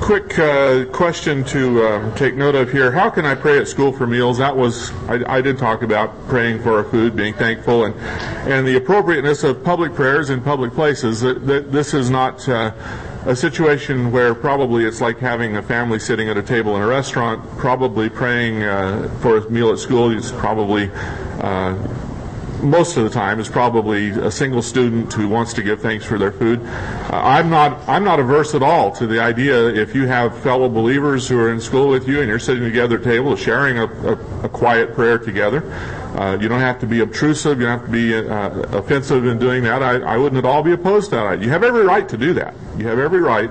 quick question to take note of here. How can I pray at school for meals? That was, I did talk about praying for our food, being thankful, and the appropriateness of public prayers in public places. This is not a situation where probably it's like having a family sitting at a table in a restaurant. Probably praying for a meal at school is probably most of the time is probably a single student who wants to give thanks for their food. I'm not averse at all to the idea, if you have fellow believers who are in school with you and you're sitting together at a table, sharing a quiet prayer together. You don't have to be obtrusive. You don't have to be offensive in doing that. I wouldn't at all be opposed to that. You have every right to do that. You have every right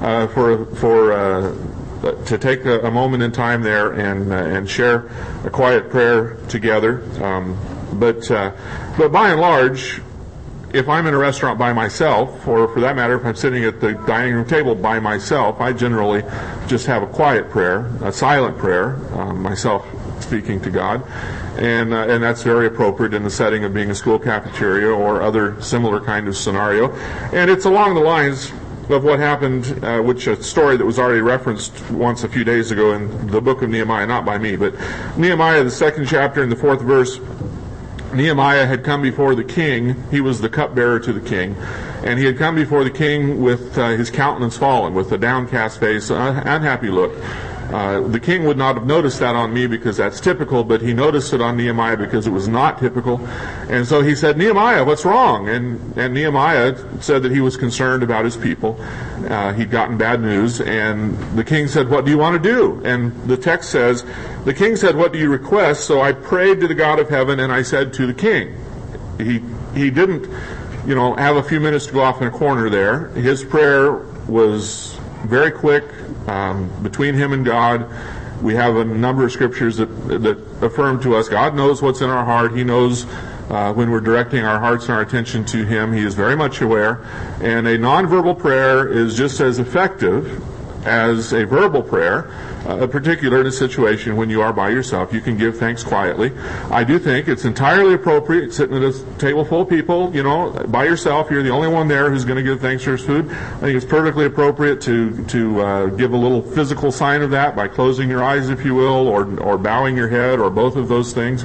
to take a moment in time there and share a quiet prayer together. But by and large, if I'm in a restaurant by myself, or for that matter, if I'm sitting at the dining room table by myself, I generally just have a quiet prayer, a silent prayer, myself speaking to God, and that's very appropriate in the setting of being a school cafeteria or other similar kind of scenario. And it's along the lines of what happened, which a story that was already referenced once a few days ago in the book of Nehemiah, not by me, but Nehemiah, the 2nd chapter and the 4th verse. Nehemiah had come before the king. He was the cupbearer to the king. And he had come before the king with his countenance fallen, with a downcast face, unhappy look. The king would not have noticed that on me because that's typical, but he noticed it on Nehemiah because it was not typical. And so he said, "Nehemiah, what's wrong?" And Nehemiah said that he was concerned about his people. He'd gotten bad news. And the king said, "What do you want to do?" And the text says, the king said, "What do you request?" So I prayed to the God of heaven, and I said to the king. He didn't, have a few minutes to go off in a corner there. His prayer was very quick. Between him and God, we have a number of scriptures that affirm to us God knows what's in our heart. He knows when we're directing our hearts and our attention to Him. He is very much aware. And a nonverbal prayer is just as effective as a verbal prayer, particularly in a situation when you are by yourself. You can give thanks quietly. I do think it's entirely appropriate, sitting at a table full of people, by yourself. You're the only one there who's going to give thanks for his food. I think it's perfectly appropriate to give a little physical sign of that by closing your eyes, if you will, or bowing your head, or both of those things.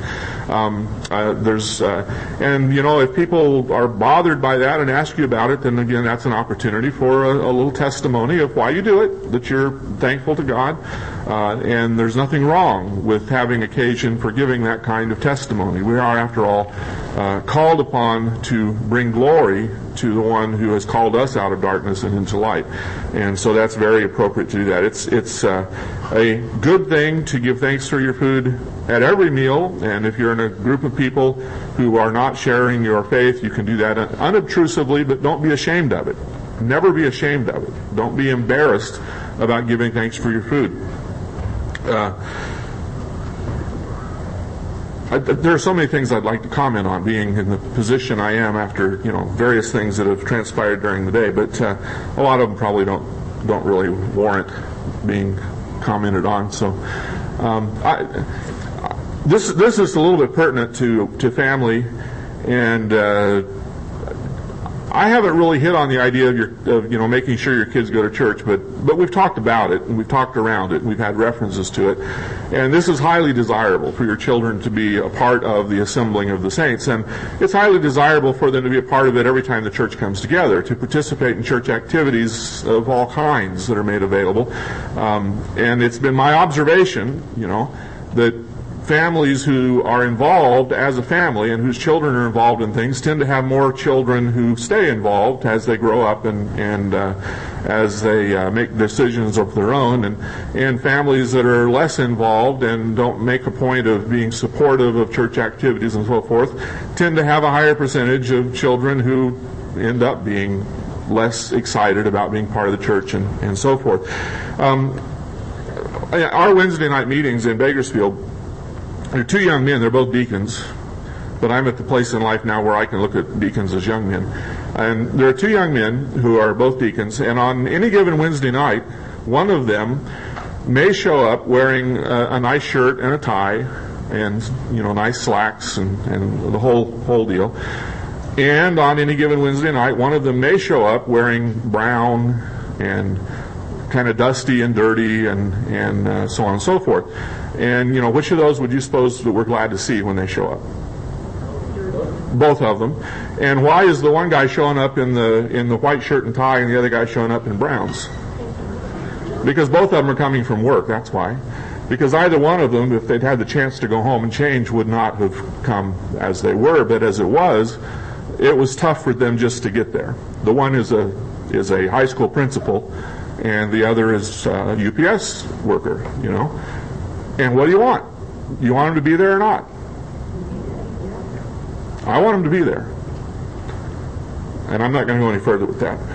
If people are bothered by that and ask you about it, then again, that's an opportunity for a little testimony of why you do it, that you're thankful to God. And there's nothing wrong with having occasion for giving that kind of testimony. We are, after all, called upon to bring glory to the one who has called us out of darkness and into light. And so that's very appropriate to do that. It's a good thing to give thanks for your food at every meal. And if you're in a group of people who are not sharing your faith, you can do that unobtrusively, but don't be ashamed of it. Never be ashamed of it. Don't be embarrassed about giving thanks for your food. There are so many things I'd like to comment on, being in the position I am after various things that have transpired during the day, but a lot of them probably don't really warrant being commented on. So this is a little bit pertinent to family, and I haven't really hit on the idea of making sure your kids go to church, but we've talked about it, and we've talked around it, and we've had references to it. And this is highly desirable for your children to be a part of the assembling of the saints. And it's highly desirable for them to be a part of it every time the church comes together, to participate in church activities of all kinds that are made available. And it's been my observation, that families who are involved as a family and whose children are involved in things tend to have more children who stay involved as they grow up and as they make decisions of their own, and families that are less involved and don't make a point of being supportive of church activities and so forth tend to have a higher percentage of children who end up being less excited about being part of the church and so forth. Our Wednesday night meetings in Bakersfield, there are two young men. They're both deacons, but I'm at the place in life now where I can look at deacons as young men. And there are two young men who are both deacons, and on any given Wednesday night, one of them may show up wearing a nice shirt and a tie, and nice slacks and the whole deal. And on any given Wednesday night, one of them may show up wearing brown and kind of dusty and dirty and so on and so forth. And, which of those would you suppose that we're glad to see when they show up? Both of them. And why is the one guy showing up in the white shirt and tie and the other guy showing up in browns? Because both of them are coming from work, that's why. Because either one of them, if they'd had the chance to go home and change, would not have come as they were. But as it was tough for them just to get there. The one is a high school principal, and the other is a UPS worker, And what do you want? You want them to be there or not? I want them to be there. And I'm not going to go any further with that.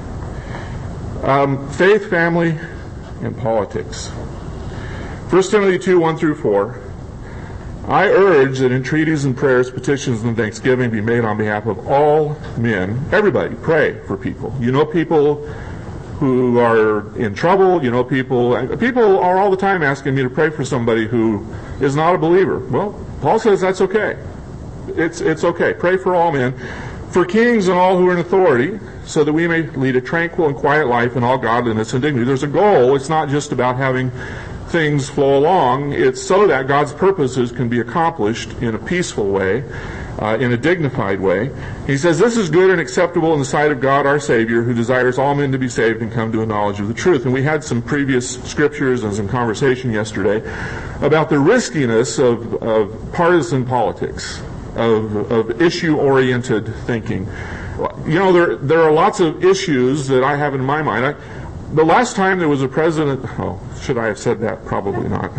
Faith, family, and politics. 1 Timothy 2, 1 through 4. I urge that entreaties and prayers, petitions, and thanksgiving be made on behalf of all men. Everybody, pray for people. People who are in trouble. People are all the time asking me to pray for somebody who is not a believer. Well, Paul says that's okay. It's okay. Pray for all men, for kings and all who are in authority, so that we may lead a tranquil and quiet life in all godliness and dignity. There's a goal. It's not just about having things flow along. It's so that God's purposes can be accomplished in a peaceful way, in a dignified way. He says, this is good and acceptable in the sight of God our Savior, who desires all men to be saved and come to a knowledge of the truth. And we had some previous scriptures and some conversation yesterday about the riskiness of partisan politics, of issue-oriented thinking. There are lots of issues that I have in my mind. The last time there was a president... Oh, should I have said that? Probably not.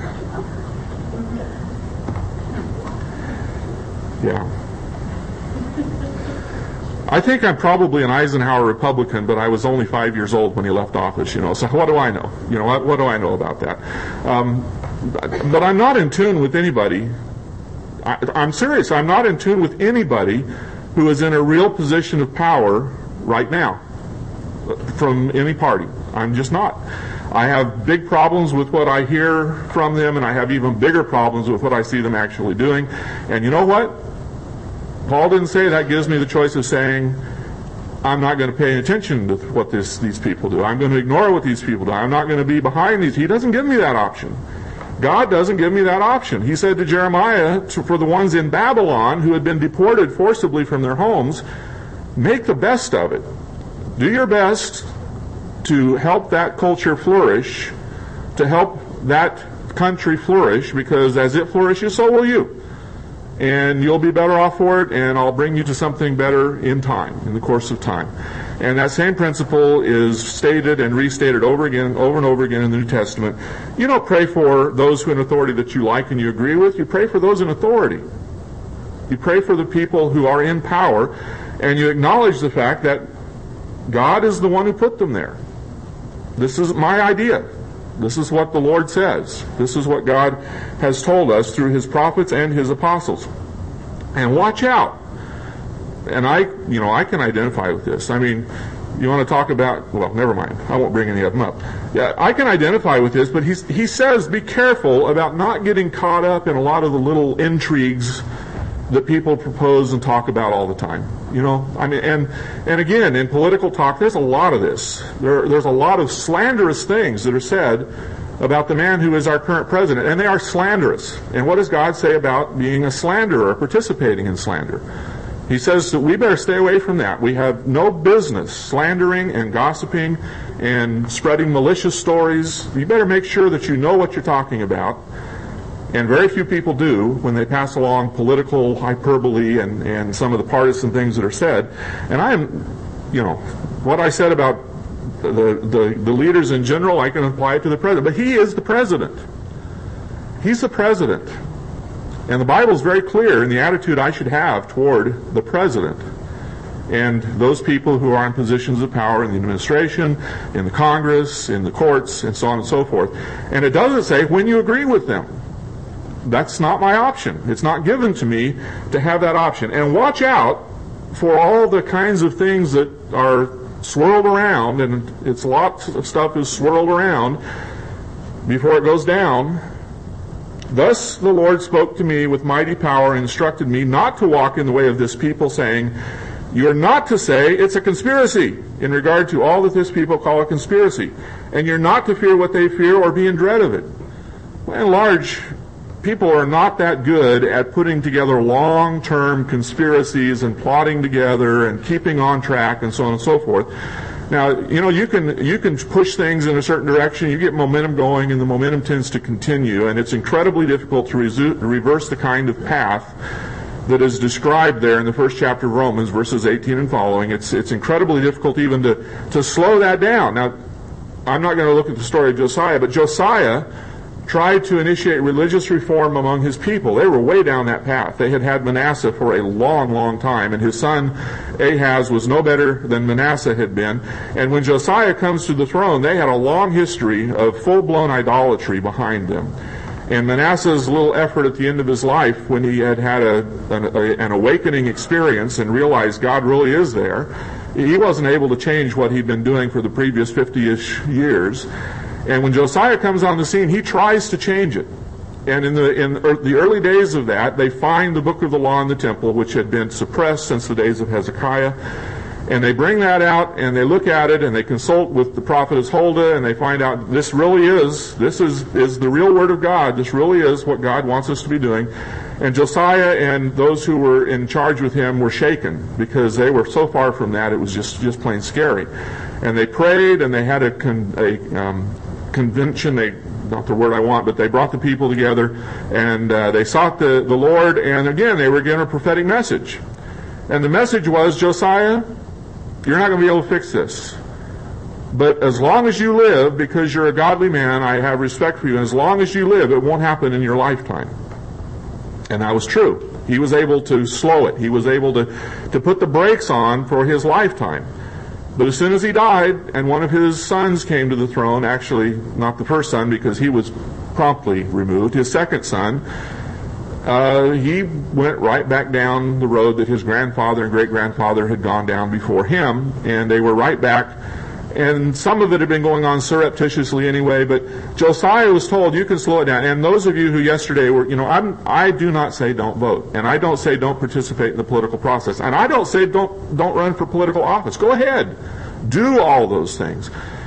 Yeah. I think I'm probably an Eisenhower Republican, but I was only 5 years old when he left office, so what do I know? What do I know about that? But I'm not in tune with anybody. I'm serious. I'm not in tune with anybody who is in a real position of power right now from any party. I'm just not. I have big problems with what I hear from them, and I have even bigger problems with what I see them actually doing. And you know what? Paul didn't say that gives me the choice of saying, I'm not going to pay attention to what these people do. I'm going to ignore what these people do. I'm not going to be behind these. He doesn't give me that option. God doesn't give me that option. He said to Jeremiah, for the ones in Babylon who had been deported forcibly from their homes, make the best of it. Do your best to help that culture flourish, to help that country flourish, because as it flourishes, so will you. And you'll be better off for it, and I'll bring you to something better in time, in the course of time. And that same principle is stated and restated over and over again in the New Testament. You don't pray for those who are in authority that you like and you agree with. You pray for those in authority. You pray for the people who are in power, and you acknowledge the fact that God is the one who put them there. This is my idea. This is what the Lord says. This is what God has told us through His prophets and His apostles. And watch out. And I can identify with this. I mean, you want to talk about, well, never mind. I won't bring any of them up. Yeah, I can identify with this, but he says be careful about not getting caught up in a lot of the little intrigues that people propose and talk about all the time. And again, in political talk, there's a lot of this. There's a lot of slanderous things that are said about the man who is our current president, and they are slanderous. And what does God say about being a slanderer, participating in slander? He says that we better stay away from that. We have no business slandering and gossiping and spreading malicious stories. You better make sure that you know what you're talking about. And very few people do when they pass along political hyperbole and some of the partisan things that are said. And I am, what I said about the leaders in general, I can apply it to the president. But he is the president. He's the president. And the Bible is very clear in the attitude I should have toward the president and those people who are in positions of power in the administration, in the Congress, in the courts, and so on and so forth. And it doesn't say when you agree with them. That's not my option. It's not given to me to have that option. And watch out for all the kinds of things that are swirled around, and it's lots of stuff is swirled around before it goes down. Thus the Lord spoke to me with mighty power and instructed me not to walk in the way of this people, saying, You're not to say it's a conspiracy in regard to all that this people call a conspiracy. And you're not to fear what they fear or be in dread of it. By and large, people are not that good at putting together long-term conspiracies and plotting together and keeping on track and so on and so forth. Now, you can push things in a certain direction, you get momentum going, and the momentum tends to continue, and it's incredibly difficult to reverse the kind of path that is described there in the first chapter of Romans, verses 18 and following. It's incredibly difficult even to slow that down. Now, I'm not going to look at the story of Josiah, but Josiah tried to initiate religious reform among his people. They were way down that path. They had Manasseh for a long, long time, and his son Ahaz was no better than Manasseh had been. And when Josiah comes to the throne, they had a long history of full-blown idolatry behind them. And Manasseh's little effort at the end of his life, when he had an awakening experience and realized God really is there, he wasn't able to change what he'd been doing for the previous 50-ish years. And when Josiah comes on the scene, he tries to change it. And in the early days of that, they find the book of the law in the temple, which had been suppressed since the days of Hezekiah. And they bring that out, and they look at it, and they consult with the prophetess Huldah, and they find out this is the real word of God. This really is what God wants us to be doing. And Josiah and those who were in charge with him were shaken, because they were so far from that, it was just plain scary. And they prayed, and they had a convention, not the word I want, but they brought the people together, and they sought the Lord, and again, they were given a prophetic message. And the message was, Josiah, you're not going to be able to fix this. But as long as you live, because you're a godly man, I have respect for you, and as long as you live, it won't happen in your lifetime. And that was true. He was able to slow it. He was able to put the brakes on for his lifetime. But as soon as he died, and one of his sons came to the throne, actually not the first son because he was promptly removed, his second son, he went right back down the road that his grandfather and great-grandfather had gone down before him, and they were right back. And some of it had been going on surreptitiously anyway, but Josiah was told, you can slow it down. And those of you who yesterday were, I do not say don't vote, and I don't say don't participate in the political process, and I don't say don't run for political office. Go ahead. Do all those things.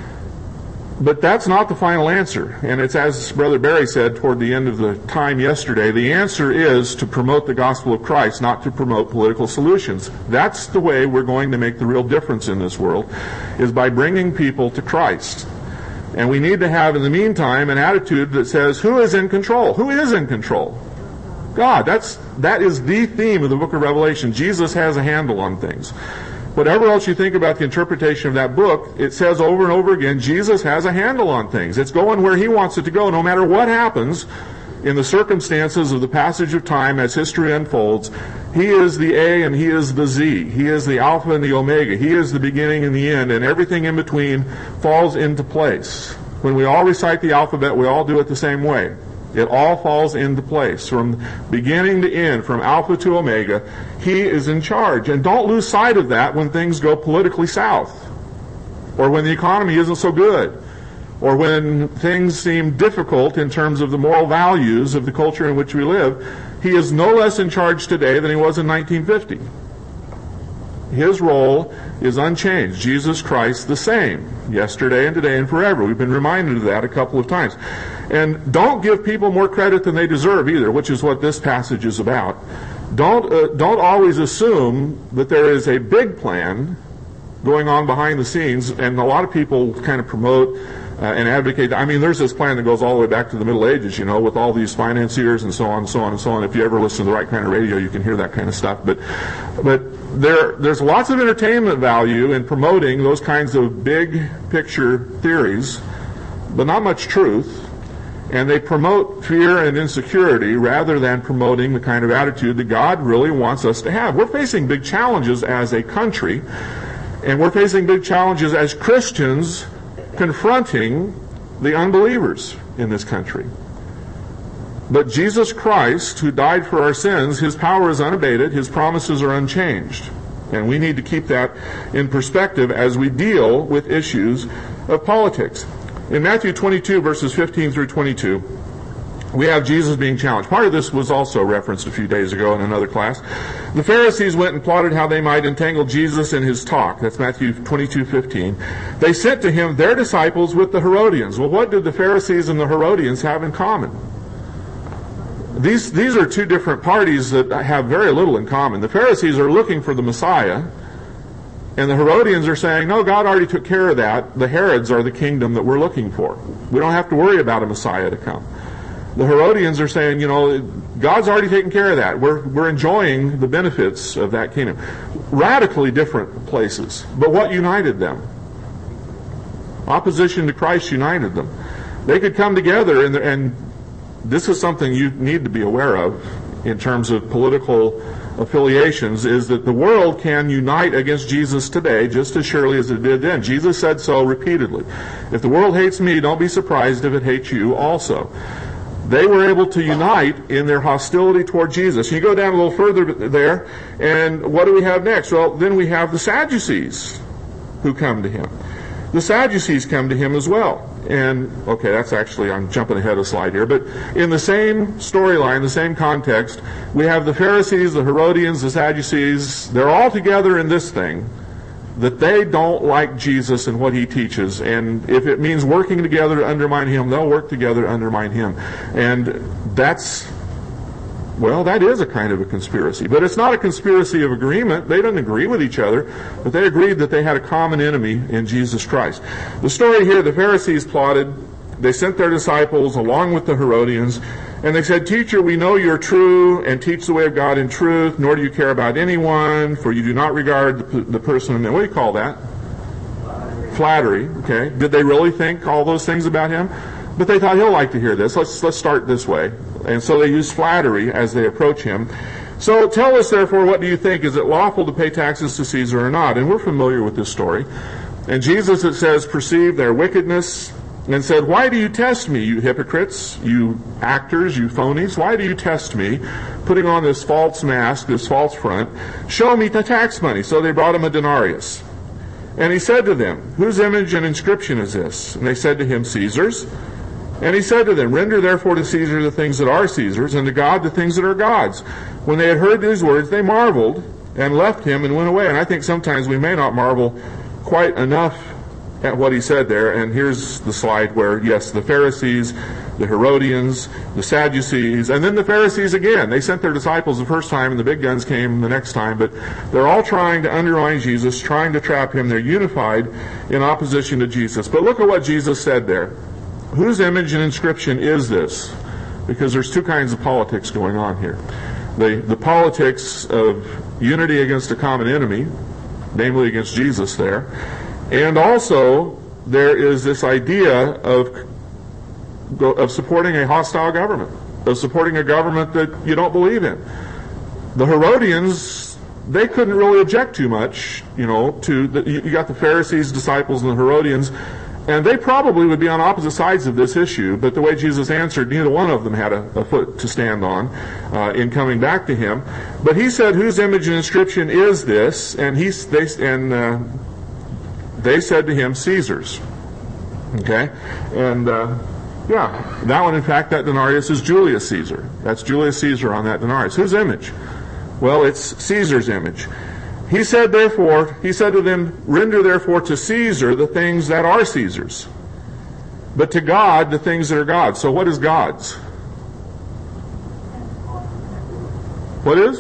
But that's not the final answer. And it's as Brother Barry said toward the end of the time yesterday, the answer is to promote the gospel of Christ, not to promote political solutions. That's the way we're going to make the real difference in this world, is by bringing people to Christ. And we need to have, in the meantime, an attitude that says, who is in control? Who is in control? God. That is the theme of the book of Revelation. Jesus has a handle on things. Whatever else you think about the interpretation of that book, it says over and over again, Jesus has a handle on things. It's going where he wants it to go, no matter what happens in the circumstances of the passage of time as history unfolds. He is the A and he is the Z. He is the Alpha and the Omega. He is the beginning and the end, and everything in between falls into place. When we all recite the alphabet, we all do it the same way. It all falls into place. From beginning to end, from Alpha to Omega, he is in charge. And don't lose sight of that when things go politically south, or when the economy isn't so good, or when things seem difficult in terms of the moral values of the culture in which we live. He is no less in charge today than he was in 1950. His role is unchanged. Jesus Christ the same, yesterday and today and forever. We've been reminded of that a couple of times. And don't give people more credit than they deserve either, which is what this passage is about. Don't always assume that there is a big plan going on behind the scenes, and a lot of people kind of promote and advocate. I mean, there's this plan that goes all the way back to the Middle Ages, with all these financiers and so on and so on and so on. If you ever listen to the right kind of radio, you can hear that kind of stuff. But there's lots of entertainment value in promoting those kinds of big picture theories, but not much truth. And they promote fear and insecurity rather than promoting the kind of attitude that God really wants us to have. We're facing big challenges as a country, and we're facing big challenges as Christians confronting the unbelievers in this country. But Jesus Christ, who died for our sins, his power is unabated, his promises are unchanged. And we need to keep that in perspective as we deal with issues of politics. In Matthew 22, verses 15 through 22, we have Jesus being challenged. Part of this was also referenced a few days ago in another class. The Pharisees went and plotted how they might entangle Jesus in his talk. That's Matthew 22:15. They sent to him their disciples with the Herodians. Well, what did the Pharisees and the Herodians have in common? These are two different parties that have very little in common. The Pharisees are looking for the Messiah, and the Herodians are saying, no, God already took care of that. The Herods are the kingdom that we're looking for. We don't have to worry about a Messiah to come. The Herodians are saying, God's already taken care of that. We're enjoying the benefits of that kingdom. Radically different places. But what united them? Opposition to Christ united them. They could come together, and this is something you need to be aware of in terms of political affiliations, is that the world can unite against Jesus today just as surely as it did then. Jesus said so repeatedly. If the world hates me, don't be surprised if it hates you also. They were able to unite in their hostility toward Jesus. You go down a little further there, and what do we have next? Well, then we have the Sadducees who come to him. The Sadducees come to him as well. And, okay, that's actually, I'm jumping ahead a slide here, but in the same storyline, the same context, we have the Pharisees, the Herodians, the Sadducees. They're all together in this thing, that they don't like Jesus and what he teaches. And if it means working together to undermine him, they'll work together to undermine him. And that is a kind of a conspiracy. But it's not a conspiracy of agreement. They didn't agree with each other, but they agreed that they had a common enemy in Jesus Christ. The story here, the Pharisees plotted. They sent their disciples along with the Herodians, and they said, Teacher, we know you're true and teach the way of God in truth, nor do you care about anyone, for you do not regard the person of men. What do you call that? Flattery. Okay. Did they really think all those things about him? But they thought, he'll like to hear this. Let's start this way. And so they use flattery as they approach him. So tell us, therefore, what do you think? Is it lawful to pay taxes to Caesar or not? And we're familiar with this story. And Jesus, it says, perceived their wickedness and said, Why do you test me, you hypocrites, you actors, you phonies? Why do you test me, putting on this false mask, this false front? Show me the tax money. So they brought him a denarius. And he said to them, Whose image and inscription is this? And they said to him, Caesar's. And he said to them, Render therefore to Caesar the things that are Caesar's, and to God the things that are God's. When they had heard these words, they marveled and left him and went away. And I think sometimes we may not marvel quite enough at what he said there. And here's the slide where, yes, the Pharisees, the Herodians, the Sadducees, and then the Pharisees again. They sent their disciples the first time, and the big guns came the next time. But they're all trying to undermine Jesus, trying to trap him. They're unified in opposition to Jesus. But look at what Jesus said there. Whose image and inscription is this? Because there's two kinds of politics going on here. The politics of unity against a common enemy, namely against Jesus there, and also there is this idea of supporting a hostile government, of supporting a government that you don't believe in. The Herodians, they couldn't really object too much, you got the Pharisees, disciples, and the Herodians. And they probably would be on opposite sides of this issue, but the way Jesus answered, neither one of them had a foot to stand on in coming back to him. But he said, Whose image and inscription is this? And they said to him, Caesar's. Okay? And that one, in fact, that denarius is Julius Caesar. That's Julius Caesar on that denarius. Whose image? Well, it's Caesar's image. He said to them, Render therefore to Caesar the things that are Caesar's, but to God the things that are God's. So what is God's? What is?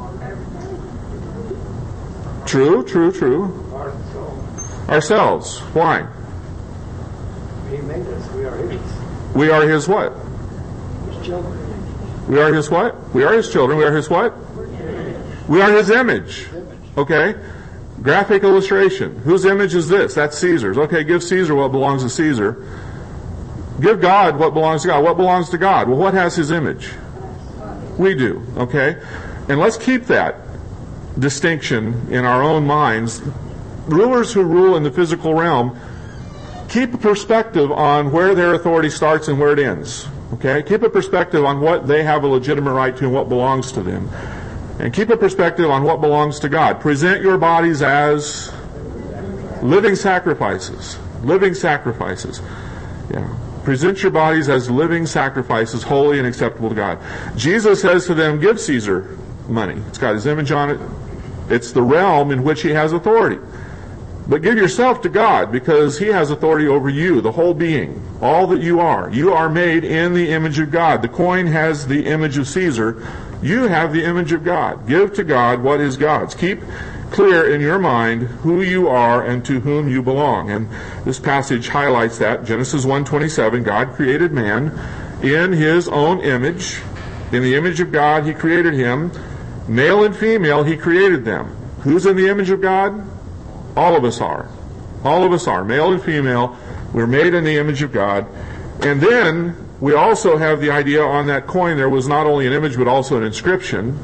True. Ourselves. Why? He made us. We are His. We are His what? His children. We are His what? We are His children. We are His what? We are His image. Okay? Graphic illustration. Whose image is this? That's Caesar's. Okay, give Caesar what belongs to Caesar. Give God what belongs to God. What belongs to God? Well, what has His image? We do. Okay? And let's keep that distinction in our own minds. Rulers who rule in the physical realm keep a perspective on where their authority starts and where it ends. Okay? Keep a perspective on what they have a legitimate right to and what belongs to them. And keep a perspective on what belongs to God. Present your bodies as living sacrifices. Living sacrifices. Yeah. Present your bodies as living sacrifices, holy and acceptable to God. Jesus says to them, give Caesar money. It's got his image on it. It's the realm in which he has authority. But give yourself to God, because he has authority over you, the whole being, all that you are. You are made in the image of God. The coin has the image of Caesar. You have the image of God. Give to God what is God's. Keep clear in your mind who you are and to whom you belong. And this passage highlights that. Genesis 1:27, God created man in his own image. In the image of God he created him. Male and female he created them. Who's in the image of God? All of us are. All of us are. Male and female. We're made in the image of God. And then we also have the idea on that coin there was not only an image but also an inscription.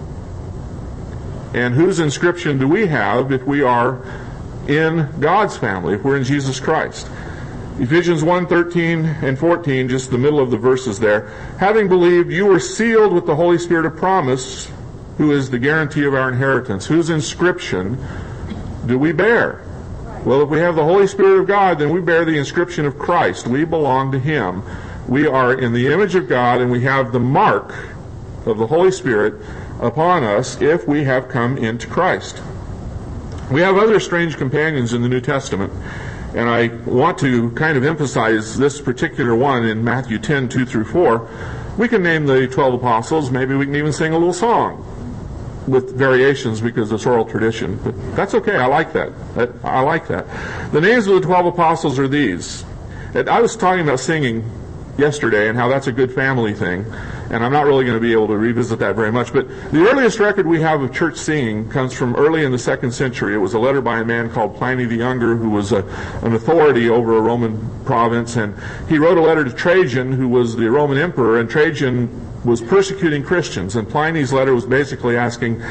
And whose inscription do we have if we are in God's family, if we're in Jesus Christ? Ephesians 1:13 and 14, just the middle of the verses there. Having believed, you were sealed with the Holy Spirit of promise, who is the guarantee of our inheritance. Whose inscription do we bear? Well, if we have the Holy Spirit of God, then we bear the inscription of Christ. We belong to him. We are in the image of God, and we have the mark of the Holy Spirit upon us if we have come into Christ. We have other strange companions in the New Testament, and I want to kind of emphasize this particular one in Matthew 10:2 through 4. We can name the 12 apostles. Maybe we can even sing a little song with variations because it's oral tradition. But that's okay. I like that. I like that. The names of the 12 apostles are these. And I was talking about singing yesterday and how that's a good family thing. And I'm not really going to be able to revisit that very much. But the earliest record we have of church singing comes from early in the 2nd century. It was a letter by a man called Pliny the Younger, who was an authority over a Roman province. And he wrote a letter to Trajan, who was the Roman emperor. And Trajan was persecuting Christians. And Pliny's letter was basically asking,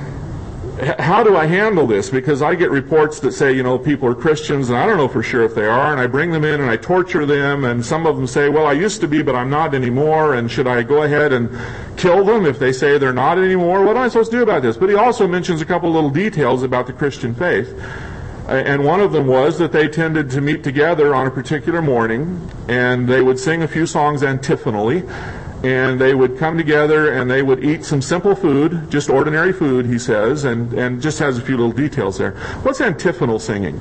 how do I handle this? Because I get reports that say, people are Christians, and I don't know for sure if they are, and I bring them in and I torture them, and some of them say, well, I used to be, but I'm not anymore, and should I go ahead and kill them if they say they're not anymore? What am I supposed to do about this? But he also mentions a couple little details about the Christian faith. And one of them was that they tended to meet together on a particular morning, and they would sing a few songs antiphonally, and they would come together and they would eat some simple food, just ordinary food, he says, and just has a few little details there. What's antiphonal singing?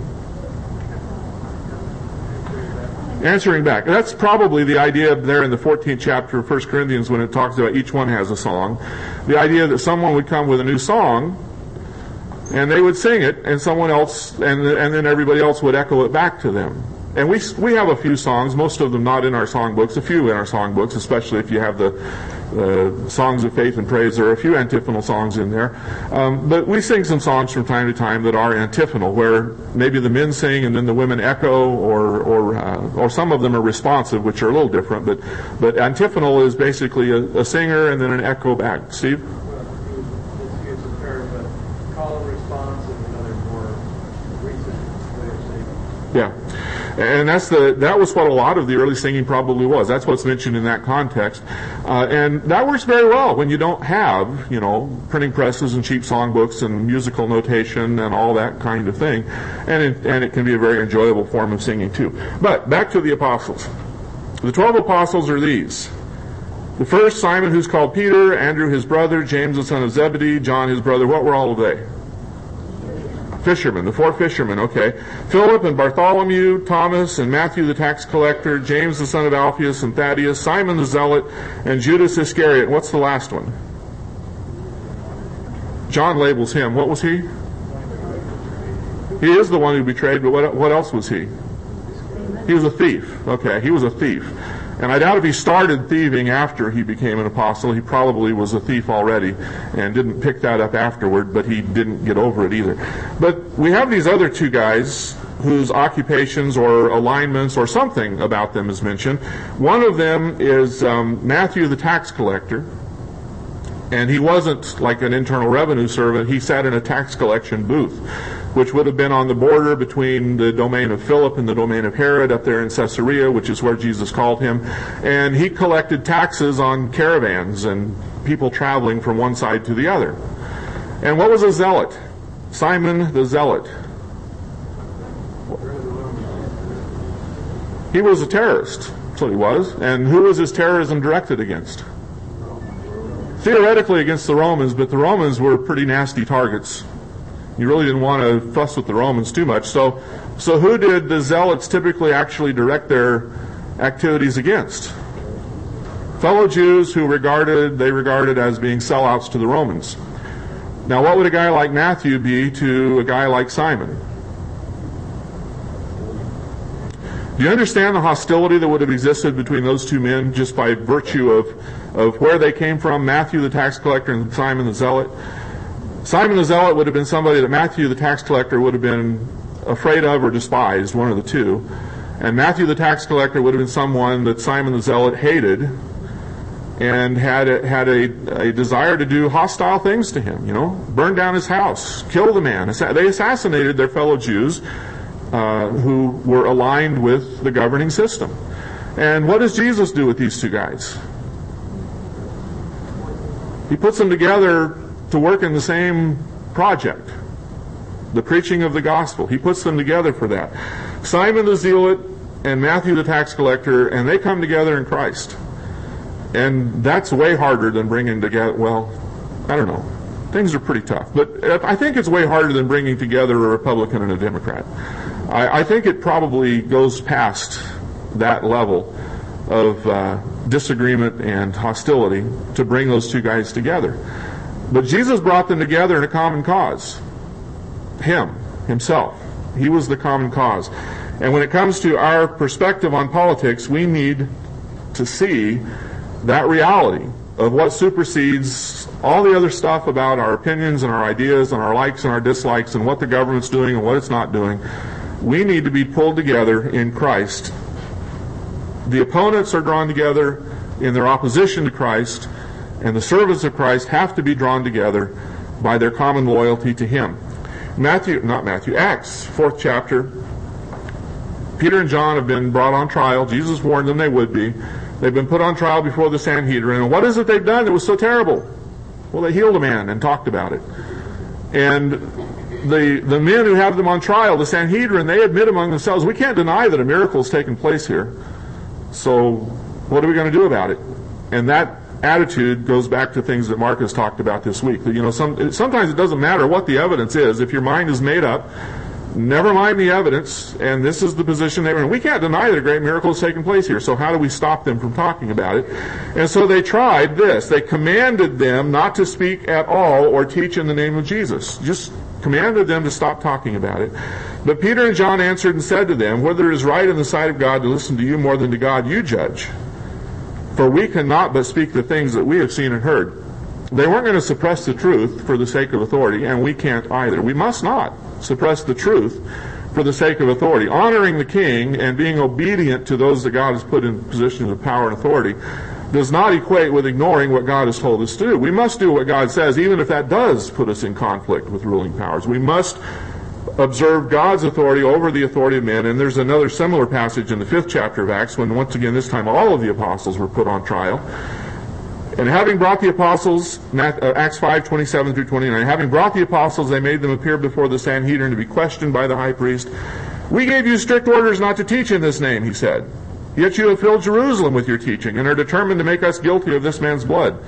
Answering back. That's probably the idea there in the 14th chapter of 1 Corinthians when it talks about each one has a song. The idea that someone would come with a new song and they would sing it, and someone else, and then everybody else would echo it back to them. And we have a few songs, most of them not in our songbooks, a few in our songbooks, especially if you have the songs of faith and praise. There are a few antiphonal songs in there. But we sing some songs from time to time that are antiphonal, where maybe the men sing and then the women echo, or some of them are responsive, which are a little different. But antiphonal is basically a singer and then an echo back. Steve? It's a term, but call and response is another more recent way of saying it. Yeah. And that was what a lot of the early singing probably was. That's what's mentioned in that context. And that works very well when you don't have, printing presses and cheap songbooks and musical notation and all that kind of thing. And it can be a very enjoyable form of singing too. But back to the apostles. The 12 apostles are these. The first, Simon, who's called Peter, Andrew his brother, James the son of Zebedee, John his brother. What were all of they? Fishermen, the 4 fishermen, okay. Philip and Bartholomew, Thomas and Matthew the tax collector, James the son of Alphaeus and Thaddeus, Simon the zealot, and Judas Iscariot. What's the last one? John labels him. What was he? He is the one who betrayed, but what else was he? He was a thief. Okay, he was a thief. And I doubt if he started thieving after he became an apostle. He probably was a thief already and didn't pick that up afterward, but he didn't get over it either. But we have these other 2 guys whose occupations or alignments or something about them is mentioned. One of them is Matthew the tax collector. And he wasn't like an internal revenue servant. He sat in a tax collection booth, which would have been on the border between the domain of Philip and the domain of Herod up there in Caesarea, which is where Jesus called him. And he collected taxes on caravans and people traveling from one side to the other. And what was a zealot? Simon the zealot. He was a terrorist. That's what he was. And who was his terrorism directed against? Theoretically against the Romans, but the Romans were pretty nasty targets. You really didn't want to fuss with the Romans too much. So who did the zealots typically actually direct their activities against? Fellow Jews who they regarded as being sellouts to the Romans. Now, what would a guy like Matthew be to a guy like Simon? Do you understand the hostility that would have existed between those two men just by virtue of where they came from, Matthew the tax collector and Simon the zealot? Simon the zealot would have been somebody that Matthew the tax collector would have been afraid of or despised, one of the two. And Matthew the tax collector would have been someone that Simon the zealot hated and had a desire to do hostile things to him, burn down his house, kill the man. They assassinated their fellow Jews who were aligned with the governing system. And what does Jesus do with these two guys? He puts them together to work in the same project, the preaching of the gospel. He puts them together for that. Simon the zealot and Matthew the tax collector, and they come together in Christ. And that's way harder than bringing together, I don't know. Things are pretty tough. But I think it's way harder than bringing together a Republican and a Democrat. I think it probably goes past that level of disagreement and hostility to bring those two guys together. But Jesus brought them together in a common cause. Himself. He was the common cause. And when it comes to our perspective on politics, we need to see that reality of what supersedes all the other stuff about our opinions and our ideas and our likes and our dislikes and what the government's doing and what it's not doing. We need to be pulled together in Christ. The opponents are drawn together in their opposition to Christ, and the servants of Christ have to be drawn together by their common loyalty to Him. Acts, 4th chapter. Peter and John have been brought on trial. Jesus warned them they would be. They've been put on trial before the Sanhedrin. And what is it they've done that was so terrible? Well, they healed a man and talked about it. And the men who have them on trial, the Sanhedrin, they admit among themselves, we can't deny that a miracle has taken place here. So what are we going to do about it? And that attitude goes back to things that Mark has talked about this week. That, sometimes it doesn't matter what the evidence is. If your mind is made up, never mind the evidence, and this is the position they were in. We can't deny that a great miracle has taken place here, so how do we stop them from talking about it? And so they tried this. They commanded them not to speak at all or teach in the name of Jesus. Just commanded them to stop talking about it. But Peter and John answered and said to them, whether it is right in the sight of God to listen to you more than to God, you judge. For we cannot but speak the things that we have seen and heard. They weren't going to suppress the truth for the sake of authority, and we can't either. We must not suppress the truth for the sake of authority. Honoring the king and being obedient to those that God has put in positions of power and authority does not equate with ignoring what God has told us to do. We must do what God says, even if that does put us in conflict with ruling powers. We must observe God's authority over the authority of men. And there's another similar passage in the 5th chapter of Acts when once again this time all of the apostles were put on trial. And having brought the apostles, Acts 5:27 through 29, having brought the apostles, they made them appear before the Sanhedrin to be questioned by the high priest. We gave you strict orders not to teach in this name, he said. Yet you have filled Jerusalem with your teaching and are determined to make us guilty of this man's blood.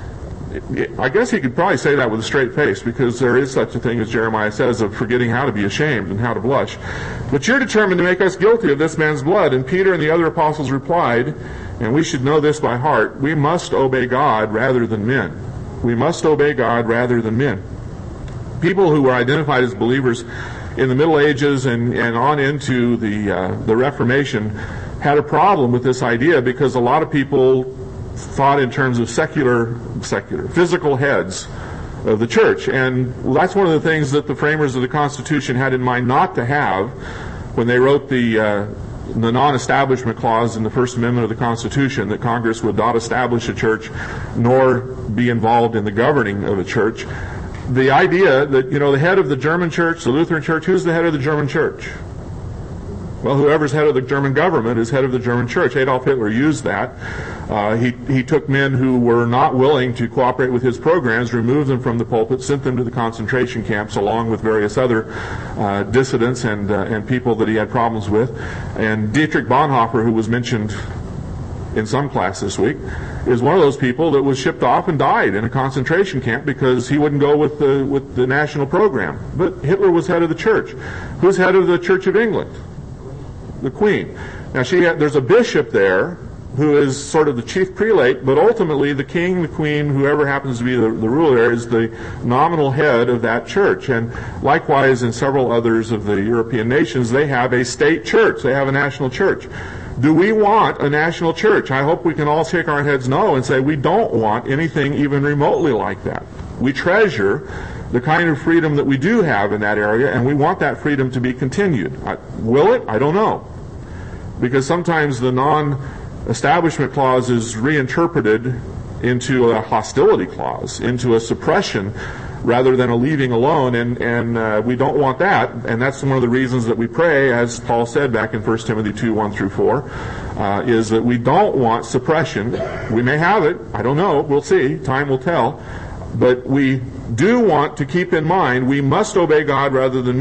I guess he could probably say that with a straight face, because there is such a thing, as Jeremiah says, of forgetting how to be ashamed and how to blush. But you're determined to make us guilty of this man's blood. And Peter and the other apostles replied, and we should know this by heart, we must obey God rather than men. We must obey God rather than men. People who were identified as believers in the Middle Ages and on into the Reformation had a problem with this idea, because a lot of people thought in terms of secular, physical heads of the church. And that's one of the things that the framers of the Constitution had in mind not to have when they wrote the non-establishment clause in the First Amendment of the Constitution, that Congress would not establish a church nor be involved in the governing of a church. The idea that, the head of the German church, the Lutheran church, who's the head of the German church? Well, whoever's head of the German government is head of the German church. Adolf Hitler used that. He took men who were not willing to cooperate with his programs, removed them from the pulpit, sent them to the concentration camps, along with various other dissidents and people that he had problems with. And Dietrich Bonhoeffer, who was mentioned in some class this week, is one of those people that was shipped off and died in a concentration camp because he wouldn't go with the national program. But Hitler was head of the church. Who's head of the Church of England? The Queen. Now there's a bishop there who is sort of the chief prelate, but ultimately the king, the queen, whoever happens to be the ruler there, is the nominal head of that church. And likewise in several others of the European nations, they have a state church. They have a national church. Do we want a national church? I hope we can all shake our heads no and say we don't want anything even remotely like that. We treasure the kind of freedom that we do have in that area, and we want that freedom to be continued. Will it? I don't know. Because sometimes the non-establishment clause is reinterpreted into a hostility clause, into a suppression rather than a leaving alone, and we don't want that, and that's one of the reasons that we pray, as Paul said back in 1 Timothy 2, 1 through 4, is that we don't want suppression. We may have it, I don't know, we'll see, time will tell, but we do want to keep in mind we must obey God rather than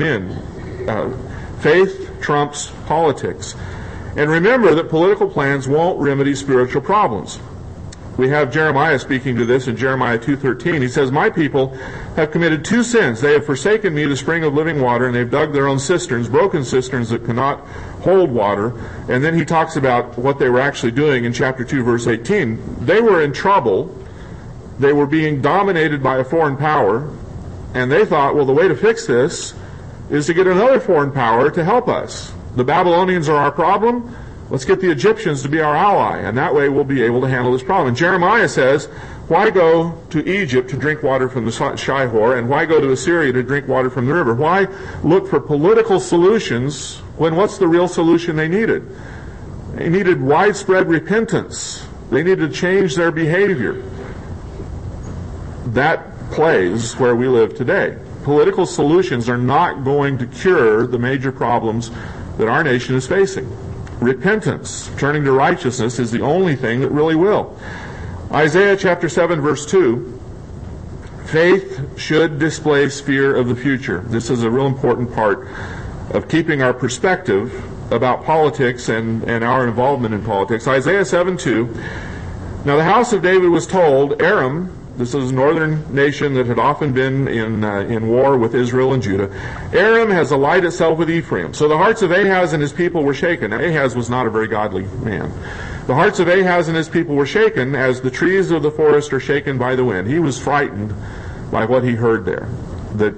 men. Faith trumps politics. And remember that political plans won't remedy spiritual problems. We have Jeremiah speaking to this in Jeremiah 2:13. He says, "My people have committed two sins. They have forsaken me, the spring of living water, and they've dug their own cisterns, broken cisterns that cannot hold water." And then he talks about what they were actually doing in chapter 2, verse 18. They were in trouble. They were being dominated by a foreign power. And they thought, well, the way to fix this is to get another foreign power to help us. The Babylonians are our problem. Let's get the Egyptians to be our ally, and that way we'll be able to handle this problem. And Jeremiah says, why go to Egypt to drink water from the Shihor, and why go to Assyria to drink water from the river? Why look for political solutions when what's the real solution they needed? They needed widespread repentance. They needed to change their behavior. That plays where we live today. Political solutions are not going to cure the major problems that our nation is facing. Repentance, turning to righteousness, is the only thing that really will. Isaiah chapter 7, verse 2, faith should displace fear of the future. This is a real important part of keeping our perspective about politics and our involvement in politics. Isaiah 7:2, now the house of David was told, Aram, this is a northern nation that had often been in war with Israel and Judah. Aram has allied itself with Ephraim. So the hearts of Ahaz and his people were shaken. Now, Ahaz was not a very godly man. The hearts of Ahaz and his people were shaken as the trees of the forest are shaken by the wind. He was frightened by what he heard there. That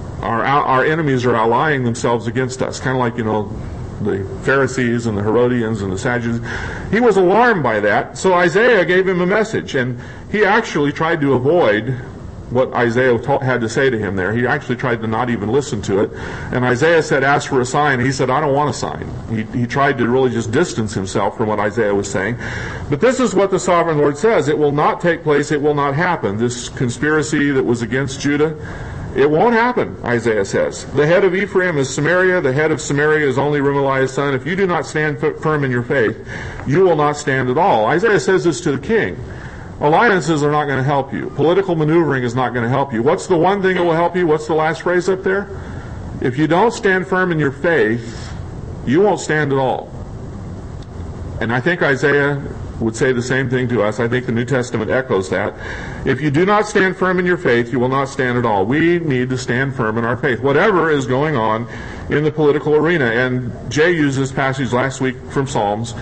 our enemies are allying themselves against us. Kind of like, the Pharisees and the Herodians and the Sadducees. He was alarmed by that, so Isaiah gave him a message, and he actually tried to avoid what Isaiah had to say to him there. He actually tried to not even listen to it, and Isaiah said, ask for a sign, and he said, I don't want a sign. He tried to really just distance himself from what Isaiah was saying. But this is what the sovereign Lord says, it will not take place, it will not happen. This conspiracy that was against Judah, it won't happen, Isaiah says. The head of Ephraim is Samaria. The head of Samaria is only Remaliah's son. If you do not stand firm in your faith, you will not stand at all. Isaiah says this to the king. Alliances are not going to help you. Political maneuvering is not going to help you. What's the one thing that will help you? What's the last phrase up there? If you don't stand firm in your faith, you won't stand at all. And I think Isaiah would say the same thing to us. I think the New Testament echoes that. If you do not stand firm in your faith, you will not stand at all. We need to stand firm in our faith, whatever is going on in the political arena. And Jay used this passage last week from Psalms,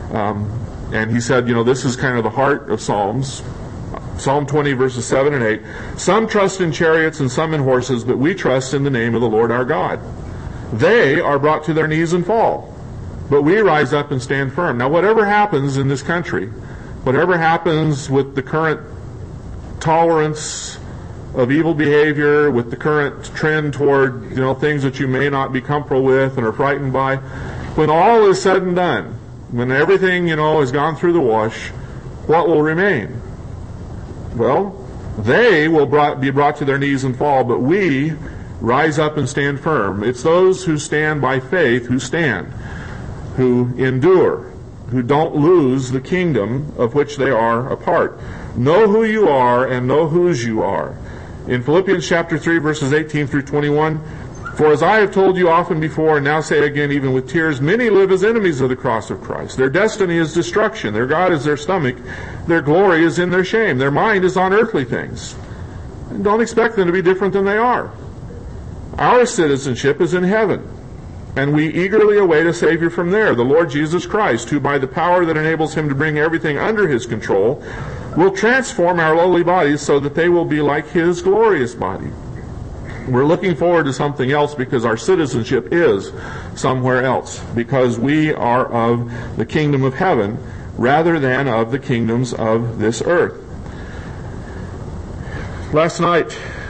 and he said, this is kind of the heart of Psalms. Psalm 20, verses 7 and 8. Some trust in chariots and some in horses, but we trust in the name of the Lord our God. They are brought to their knees and fall, but we rise up and stand firm. Now, whatever happens in this country, whatever happens with the current tolerance of evil behavior, with the current trend toward, things that you may not be comfortable with and are frightened by, when all is said and done, when everything, has gone through the wash, what will remain? Well, they will be brought to their knees and fall, but we rise up and stand firm. It's those who stand by faith who stand, who endure, who don't lose the kingdom of which they are a part. Know who you are and know whose you are. In Philippians chapter 3, verses 18 through 21, For as I have told you often before, and now say again even with tears, many live as enemies of the cross of Christ. Their destiny is destruction. Their God is their stomach. Their glory is in their shame. Their mind is on earthly things. And don't expect them to be different than they are. Our citizenship is in heaven, and we eagerly await a Savior from there, the Lord Jesus Christ, who by the power that enables him to bring everything under his control will transform our lowly bodies so that they will be like his glorious body. We're looking forward to something else because our citizenship is somewhere else, because we are of the kingdom of heaven rather than of the kingdoms of this earth. Last night,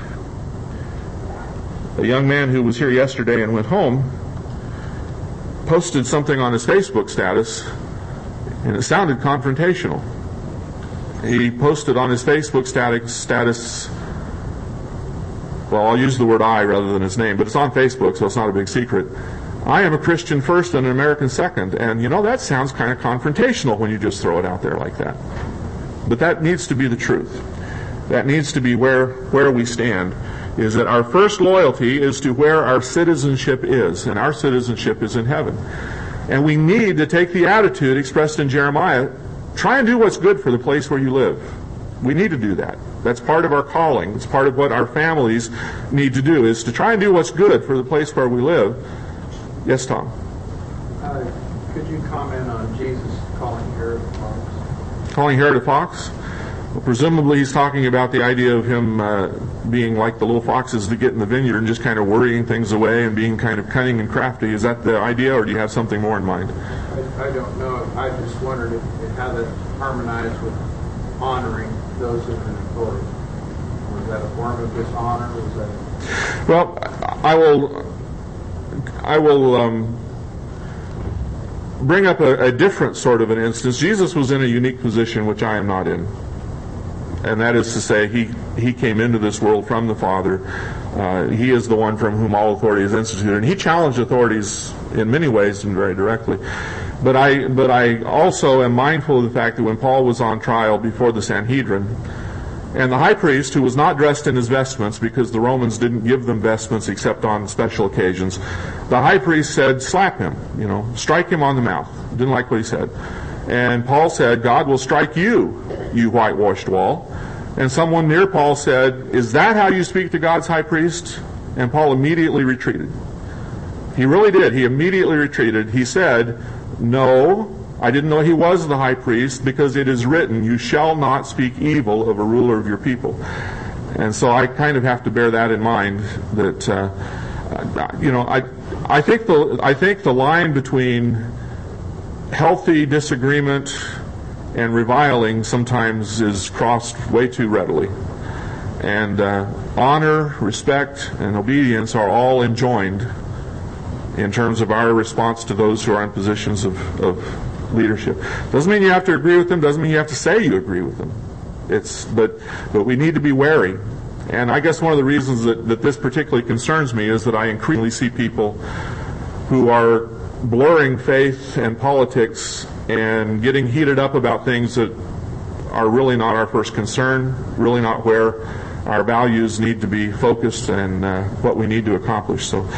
a young man who was here yesterday and went home posted something on his Facebook status, and it sounded confrontational. He posted on his Facebook status, well, I'll use the word I rather than his name, but it's on Facebook, so it's not a big secret. I am a Christian first and an American second. And, that sounds kind of confrontational when you just throw it out there like that. But that needs to be the truth. That needs to be where we stand, is that our first loyalty is to where our citizenship is, and our citizenship is in heaven. And we need to take the attitude expressed in Jeremiah, try and do what's good for the place where you live. We need to do that. That's part of our calling. It's part of what our families need to do, is to try and do what's good for the place where we live. Yes, Tom? Could you comment on Jesus calling Herod a fox? Calling Herod a fox? Well, presumably he's talking about the idea of him being like the little foxes that get in the vineyard and just kind of worrying things away and being kind of cunning and crafty. Is that the idea, or do you have something more in mind? I don't know. I just wondered how that harmonized with honoring those who are in authority. Was that a form of dishonor? Was that? Well, I will bring up a different sort of an instance. Jesus was in a unique position which I am not in. And that is to say, he came into this world from the Father. He is the one from whom all authority is instituted. And he challenged authorities in many ways and very directly. But I also am mindful of the fact that when Paul was on trial before the Sanhedrin, and the high priest, who was not dressed in his vestments because the Romans didn't give them vestments except on special occasions, the high priest said, slap him, strike him on the mouth. Didn't like what he said. And Paul said, God will strike you, you whitewashed wall. And someone near Paul said, is that how you speak to God's high priest? And Paul immediately retreated. He really did. He immediately retreated. He said, no, I didn't know he was the high priest, because it is written, you shall not speak evil of a ruler of your people. And so I kind of have to bear that in mind, that, I think the line between healthy disagreement and reviling sometimes is crossed way too readily. And honor, respect, and obedience are all enjoined in terms of our response to those who are in positions of leadership. Doesn't mean you have to agree with them, doesn't mean you have to say you agree with them. But we need to be wary. And I guess one of the reasons that this particularly concerns me is that I increasingly see people who are blurring faith and politics and getting heated up about things that are really not our first concern, really not where our values need to be focused and what we need to accomplish. So,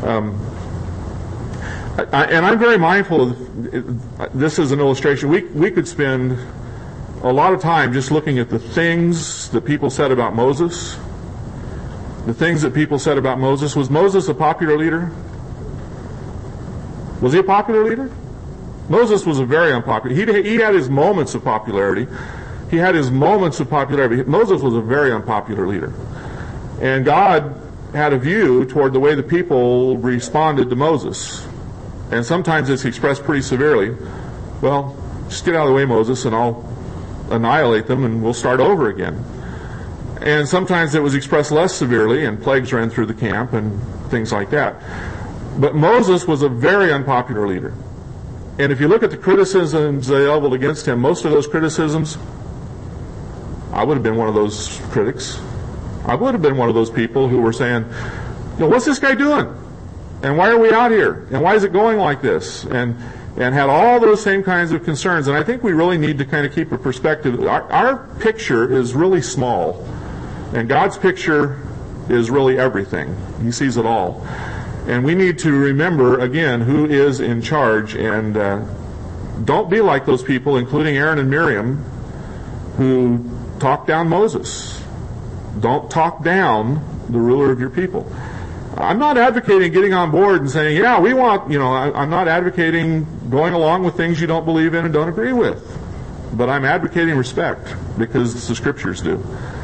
and I'm very mindful of this is an illustration. We could spend a lot of time just looking at the things that people said about Moses. The things that people said about Moses. Was Moses a popular leader? Was he a popular leader? Moses was a very unpopular. He had his moments of popularity. He had his moments of popularity. Moses was a very unpopular leader. And God had a view toward the way the people responded to Moses. And sometimes it's expressed pretty severely. Well, just get out of the way, Moses, and I'll annihilate them and we'll start over again. And sometimes it was expressed less severely, and plagues ran through the camp and things like that. But Moses was a very unpopular leader. And if you look at the criticisms they leveled against him, most of those criticisms, I would have been one of those critics. I would have been one of those people who were saying, what's this guy doing? And why are we out here? And why is it going like this? And had all those same kinds of concerns. And I think we really need to kind of keep a perspective. Our picture is really small. And God's picture is really everything. He sees it all. And we need to remember, again, who is in charge. And don't be like those people, including Aaron and Miriam, who talked down Moses. Don't talk down the ruler of your people. I'm not advocating getting on board and saying, yeah, we want, I'm not advocating going along with things you don't believe in and don't agree with. But I'm advocating respect, because the Scriptures do.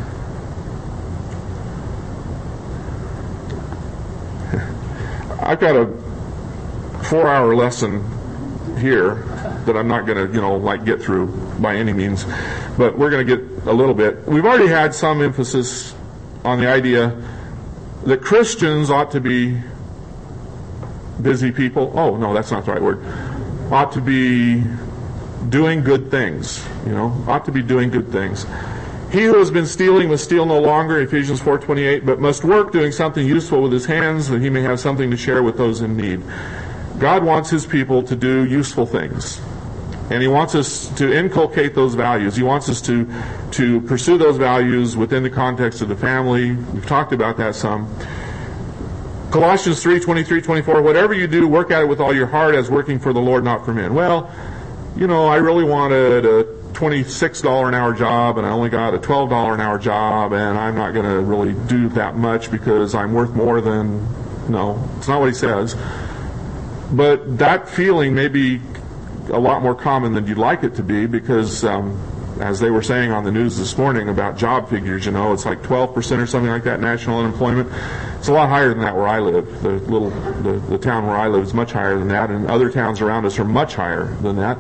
I've got a 4-hour lesson here that I'm not going to, get through by any means. But we're going to get a little bit. We've already had some emphasis on the idea that Christians ought to be busy people. Oh, no, that's not the right word. Ought to be doing good things. Ought to be doing good things. He who has been stealing must steal no longer, Ephesians 4:28, but must work doing something useful with his hands, that he may have something to share with those in need. God wants his people to do useful things. And he wants us to inculcate those values. He wants us to pursue those values within the context of the family. We've talked about that some. Colossians 3:23-24, whatever you do, work at it with all your heart as working for the Lord, not for men. Well, I really wanted a $26 an hour job, and I only got a $12 an hour job, and I'm not going to really do that much because I'm worth more than... No, it's not what he says. But that feeling may be a lot more common than you'd like it to be, because as they were saying on the news this morning about job figures, it's like 12% or something like that, national unemployment. It's a lot higher than that where I live. The town where I live is much higher than that, and other towns around us are much higher than that.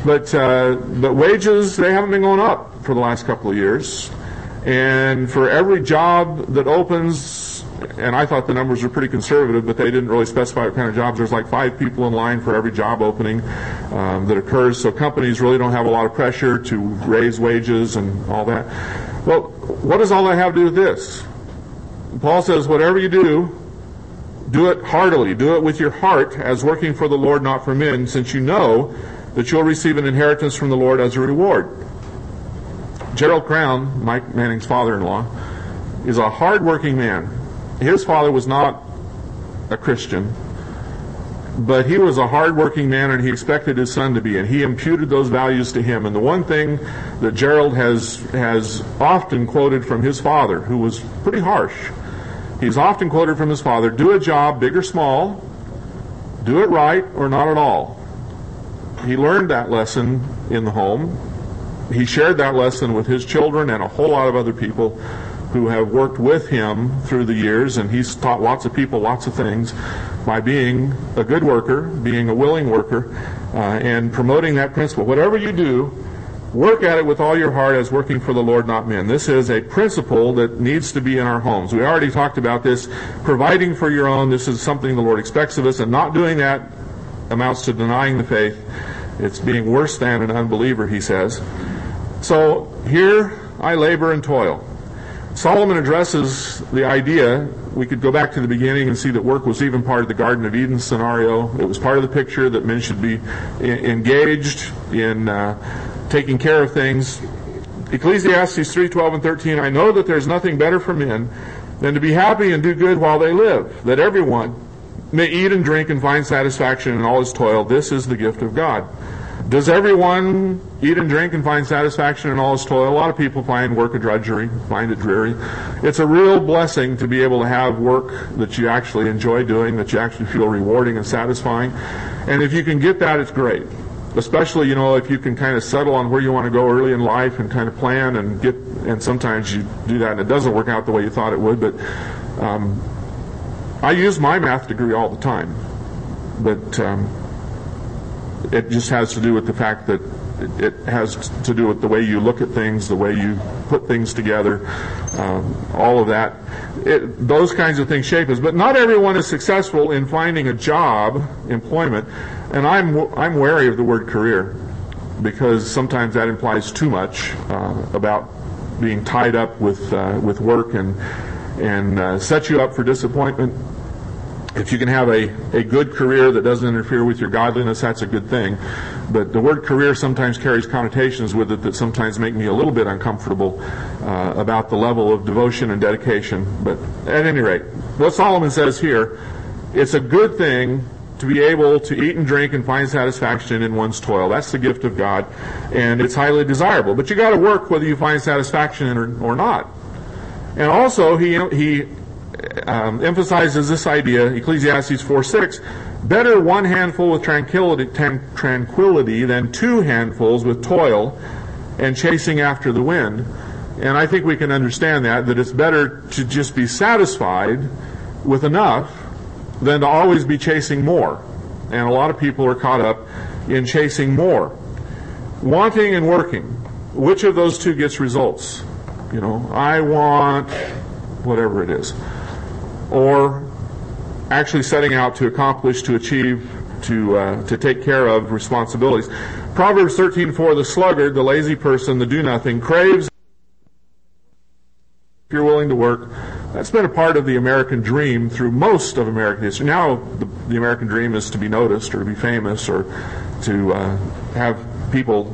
But wages, they haven't been going up for the last couple of years. And for every job that opens, and I thought the numbers were pretty conservative, but they didn't really specify what kind of jobs. There's like 5 people in line for every job opening that occurs. So companies really don't have a lot of pressure to raise wages and all that. Well, what does all that have to do with this? Paul says, whatever you do, do it heartily. Do it with your heart as working for the Lord, not for men, since you know that you'll receive an inheritance from the Lord as a reward. Gerald Crown, Mike Manning's father-in-law, is a hard-working man. His father was not a Christian, but he was a hard-working man, and he expected his son to be, and he imputed those values to him. And the one thing that Gerald has often quoted from his father, who was pretty harsh, he's often quoted from his father, do a job, big or small, do it right or not at all. He learned that lesson in the home. He shared that lesson with his children and a whole lot of other people who have worked with him through the years, and he's taught lots of people lots of things by being a good worker, being a willing worker, and promoting that principle. Whatever you do, work at it with all your heart as working for the Lord, not men. This is a principle that needs to be in our homes. We already talked about this. Providing for your own, this is something the Lord expects of us, and not doing that amounts to denying the faith. It's being worse than an unbeliever, he says. So here I labor and toil. Solomon addresses the idea. We could go back to the beginning and see that work was even part of the Garden of Eden scenario. It was part of the picture that men should be engaged in taking care of things. Ecclesiastes 3:12 and 13, I know that there's nothing better for men than to be happy and do good while they live, that everyone may eat and drink and find satisfaction in all his toil. This is the gift of God. Does everyone eat and drink and find satisfaction in all his toil? A lot of people find work a drudgery, find it dreary. It's a real blessing to be able to have work that you actually enjoy doing, that you actually feel rewarding and satisfying. And if you can get that, it's great. Especially, if you can kind of settle on where you want to go early in life and kind of plan and sometimes you do that and it doesn't work out the way you thought it would. But I use my math degree all the time. But it just has to do with the fact that it has to do with the way you look at things, the way you put things together, all of that. Those kinds of things shape us. But not everyone is successful in finding a job, employment. And I'm wary of the word career, because sometimes that implies too much about being tied up with work and set you up for disappointment. If you can have a good career that doesn't interfere with your godliness, that's a good thing. But the word career sometimes carries connotations with it that sometimes make me a little bit uncomfortable about the level of devotion and dedication. But at any rate, what Solomon says here it's a good thing to be able to eat and drink and find satisfaction in one's toil. That's the gift of God, and it's highly desirable. But you got to work whether you find satisfaction in it or not. And also, he emphasizes this idea, Ecclesiastes 4:6, better one handful with tranquility than two handfuls with toil and chasing after the wind. And I think we can understand that it's better to just be satisfied with enough than to always be chasing more. And a lot of people are caught up in chasing more. Wanting and working, which of those two gets results? I want whatever it is. Or actually setting out to accomplish, to achieve, to take care of responsibilities. Proverbs 13:4, the sluggard, the lazy person, the do-nothing, craves. If you're willing to work, that's been a part of the American dream through most of American history. Now the American dream is to be noticed or to be famous or to have people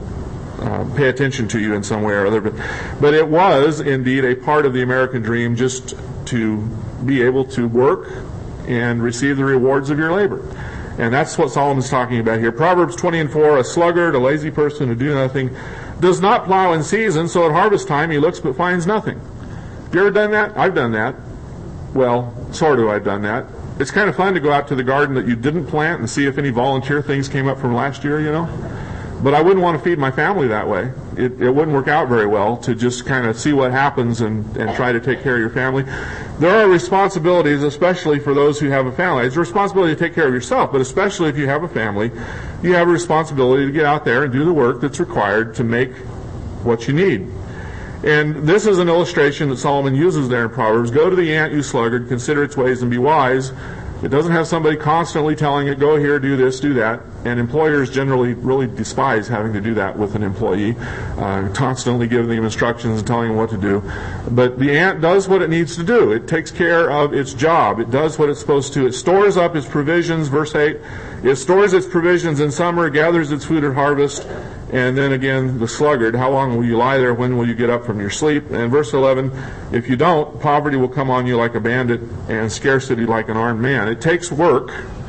pay attention to you in some way or other. But it was indeed a part of the American dream just to be able to work and receive the rewards of your labor. And that's what Solomon's talking about here. Proverbs 20:4, a sluggard, a lazy person who do nothing, does not plow in season, so at harvest time he looks but finds nothing. Have you ever done that? I've done that. Well, sort of I've done that. It's kind of fun to go out to the garden that you didn't plant and see if any volunteer things came up from last year, But I wouldn't want to feed my family that way. It wouldn't work out very well to just kind of see what happens and try to take care of your family. There are responsibilities, especially for those who have a family. It's a responsibility to take care of yourself, but especially if you have a family, you have a responsibility to get out there and do the work that's required to make what you need. And this is an illustration that Solomon uses there in Proverbs. Go to the ant, you sluggard, consider its ways and be wise. It doesn't have somebody constantly telling it, go here, do this, do that. And employers generally really despise having to do that with an employee, constantly giving them instructions and telling them what to do. But the ant does what it needs to do. It takes care of its job. It does what it's supposed to. It stores up its provisions, verse 8. It stores its provisions in summer, gathers its food at harvest. And then again, the sluggard, how long will you lie there? When will you get up from your sleep? And verse 11, if you don't, poverty will come on you like a bandit and scarcity like an armed man. It takes work.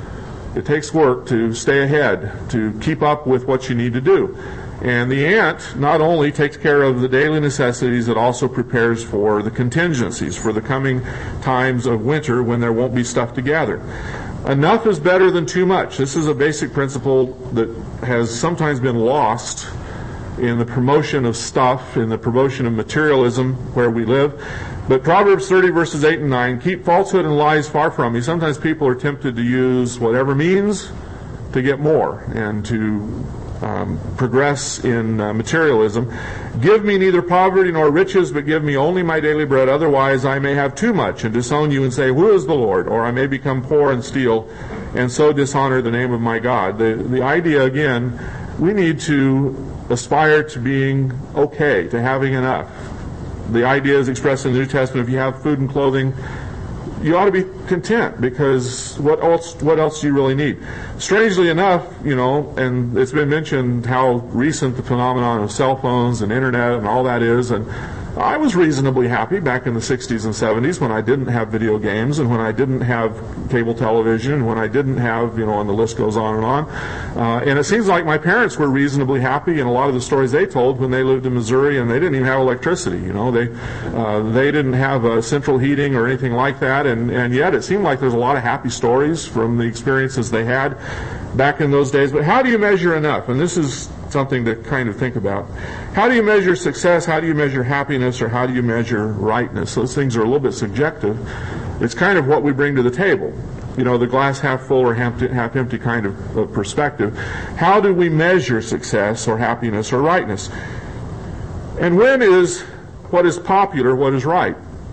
It takes work to stay ahead, to keep up with what you need to do. And the ant not only takes care of the daily necessities, it also prepares for the contingencies, for the coming times of winter when there won't be stuff to gather. Enough is better than too much. This is a basic principle that has sometimes been lost in the promotion of stuff, in the promotion of materialism where we live. But Proverbs 30 verses 8 and 9, keep falsehood and lies far from you. Sometimes people are tempted to use whatever means to get more and to progress in materialism. Give me neither poverty nor riches, but give me only my daily bread. Otherwise I may have too much and disown you and say, who is the Lord? Or I may become poor and steal and so dishonor the name of my God. The idea, again, we need to aspire to being okay, to having enough. The idea is expressed in the New Testament. If you have food and clothing, you ought to be content, because what else do you really need? Strangely enough, and it's been mentioned how recent the phenomenon of cell phones and internet and all that is, and I was reasonably happy back in the 60s and 70s when I didn't have video games and when I didn't have cable television and when I didn't have, and the list goes on and on. And it seems like my parents were reasonably happy in a lot of the stories they told when they lived in Missouri and they didn't even have electricity. They didn't have central heating or anything like that, and yet it seemed like there's a lot of happy stories from the experiences they had back in those days. But how do you measure enough? And this is something to kind of think about. How do you measure success? How do you measure happiness? Or how do you measure rightness? Those things are a little bit subjective. It's kind of what we bring to the table. The glass half full or half empty kind of perspective. How do we measure success or happiness or rightness? And when is what is popular what is right?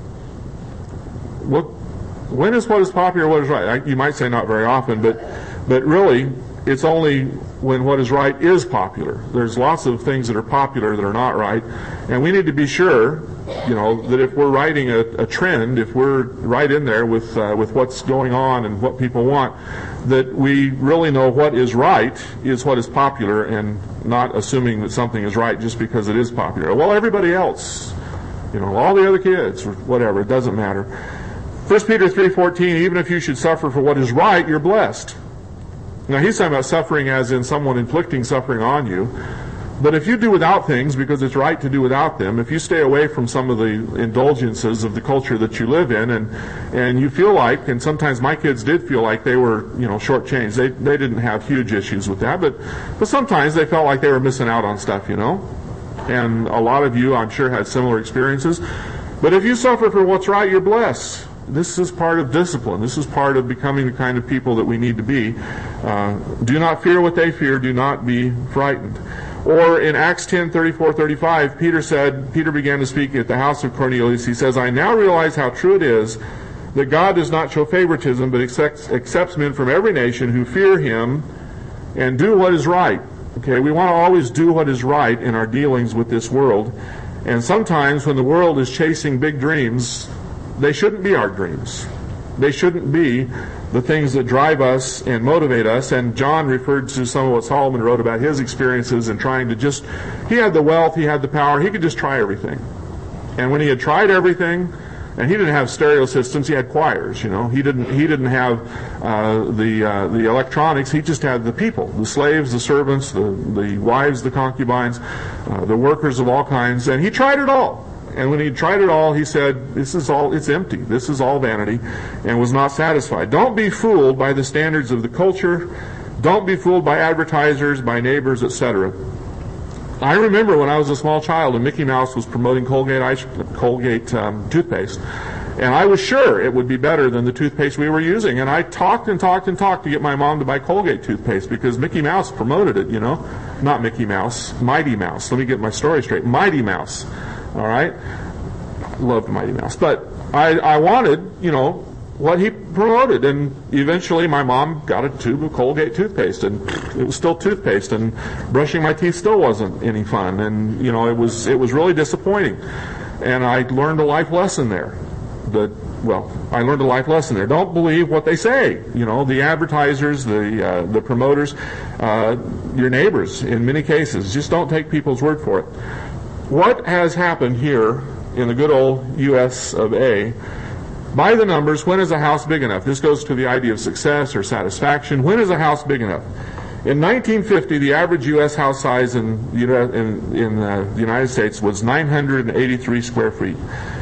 When is what is popular what is right? You might say not very often, but really it's only when what is right is popular. There's lots of things that are popular that are not right, and we need to be sure, that if we're writing a trend, if we're right in there with what's going on and what people want, that we really know what is right is what is popular, and not assuming that something is right just because it is popular. Well, everybody else, all the other kids, or whatever, it doesn't matter. 1 Peter 3:14, even if you should suffer for what is right, you're blessed. Now he's talking about suffering as in someone inflicting suffering on you. But if you do without things because it's right to do without them, if you stay away from some of the indulgences of the culture that you live in, and you feel like, and sometimes my kids did feel like they were, shortchanged. They didn't have huge issues with that, but sometimes they felt like they were missing out on stuff, And a lot of you, I'm sure, had similar experiences. But if you suffer for what's right, you're blessed. This is part of discipline. This is part of becoming the kind of people that we need to be. Do not fear what they fear. Do not be frightened. Or in Acts 10:34-35, Peter began to speak at the house of Cornelius. He says, I now realize how true it is that God does not show favoritism, but accepts men from every nation who fear him and do what is right. Okay, we want to always do what is right in our dealings with this world. And sometimes when the world is chasing big dreams, they shouldn't be our dreams. They shouldn't be the things that drive us and motivate us. And John referred to some of what Solomon wrote about his experiences in trying to he had the wealth, he had the power, he could just try everything. And when he had tried everything, and he didn't have stereo systems, he had choirs, He didn't have the electronics, he just had the people, the slaves, the servants, the wives, the concubines, the workers of all kinds, and he tried it all. And when he tried it all, he said, it's empty. This is all vanity, and was not satisfied. Don't be fooled by the standards of the culture. Don't be fooled by advertisers, by neighbors, etc. I remember when I was a small child and Mickey Mouse was promoting Colgate toothpaste, and I was sure it would be better than the toothpaste we were using. And I talked to get my mom to buy Colgate toothpaste because Mickey Mouse promoted it, Not Mickey Mouse, Mighty Mouse. Let me get my story straight. Mighty Mouse. All right? Loved Mighty Mouse. But I wanted, what he promoted. And eventually my mom got a tube of Colgate toothpaste, and it was still toothpaste, and brushing my teeth still wasn't any fun. And, it was really disappointing. And I learned a life lesson there. I learned a life lesson there. Don't believe what they say. The advertisers, the promoters, your neighbors in many cases. Just don't take people's word for it. What has happened here in the good old U.S. of A., by the numbers, when is a house big enough? This goes to the idea of success or satisfaction. When is a house big enough? In 1950, the average U.S. house size in the United States was 983 square feet.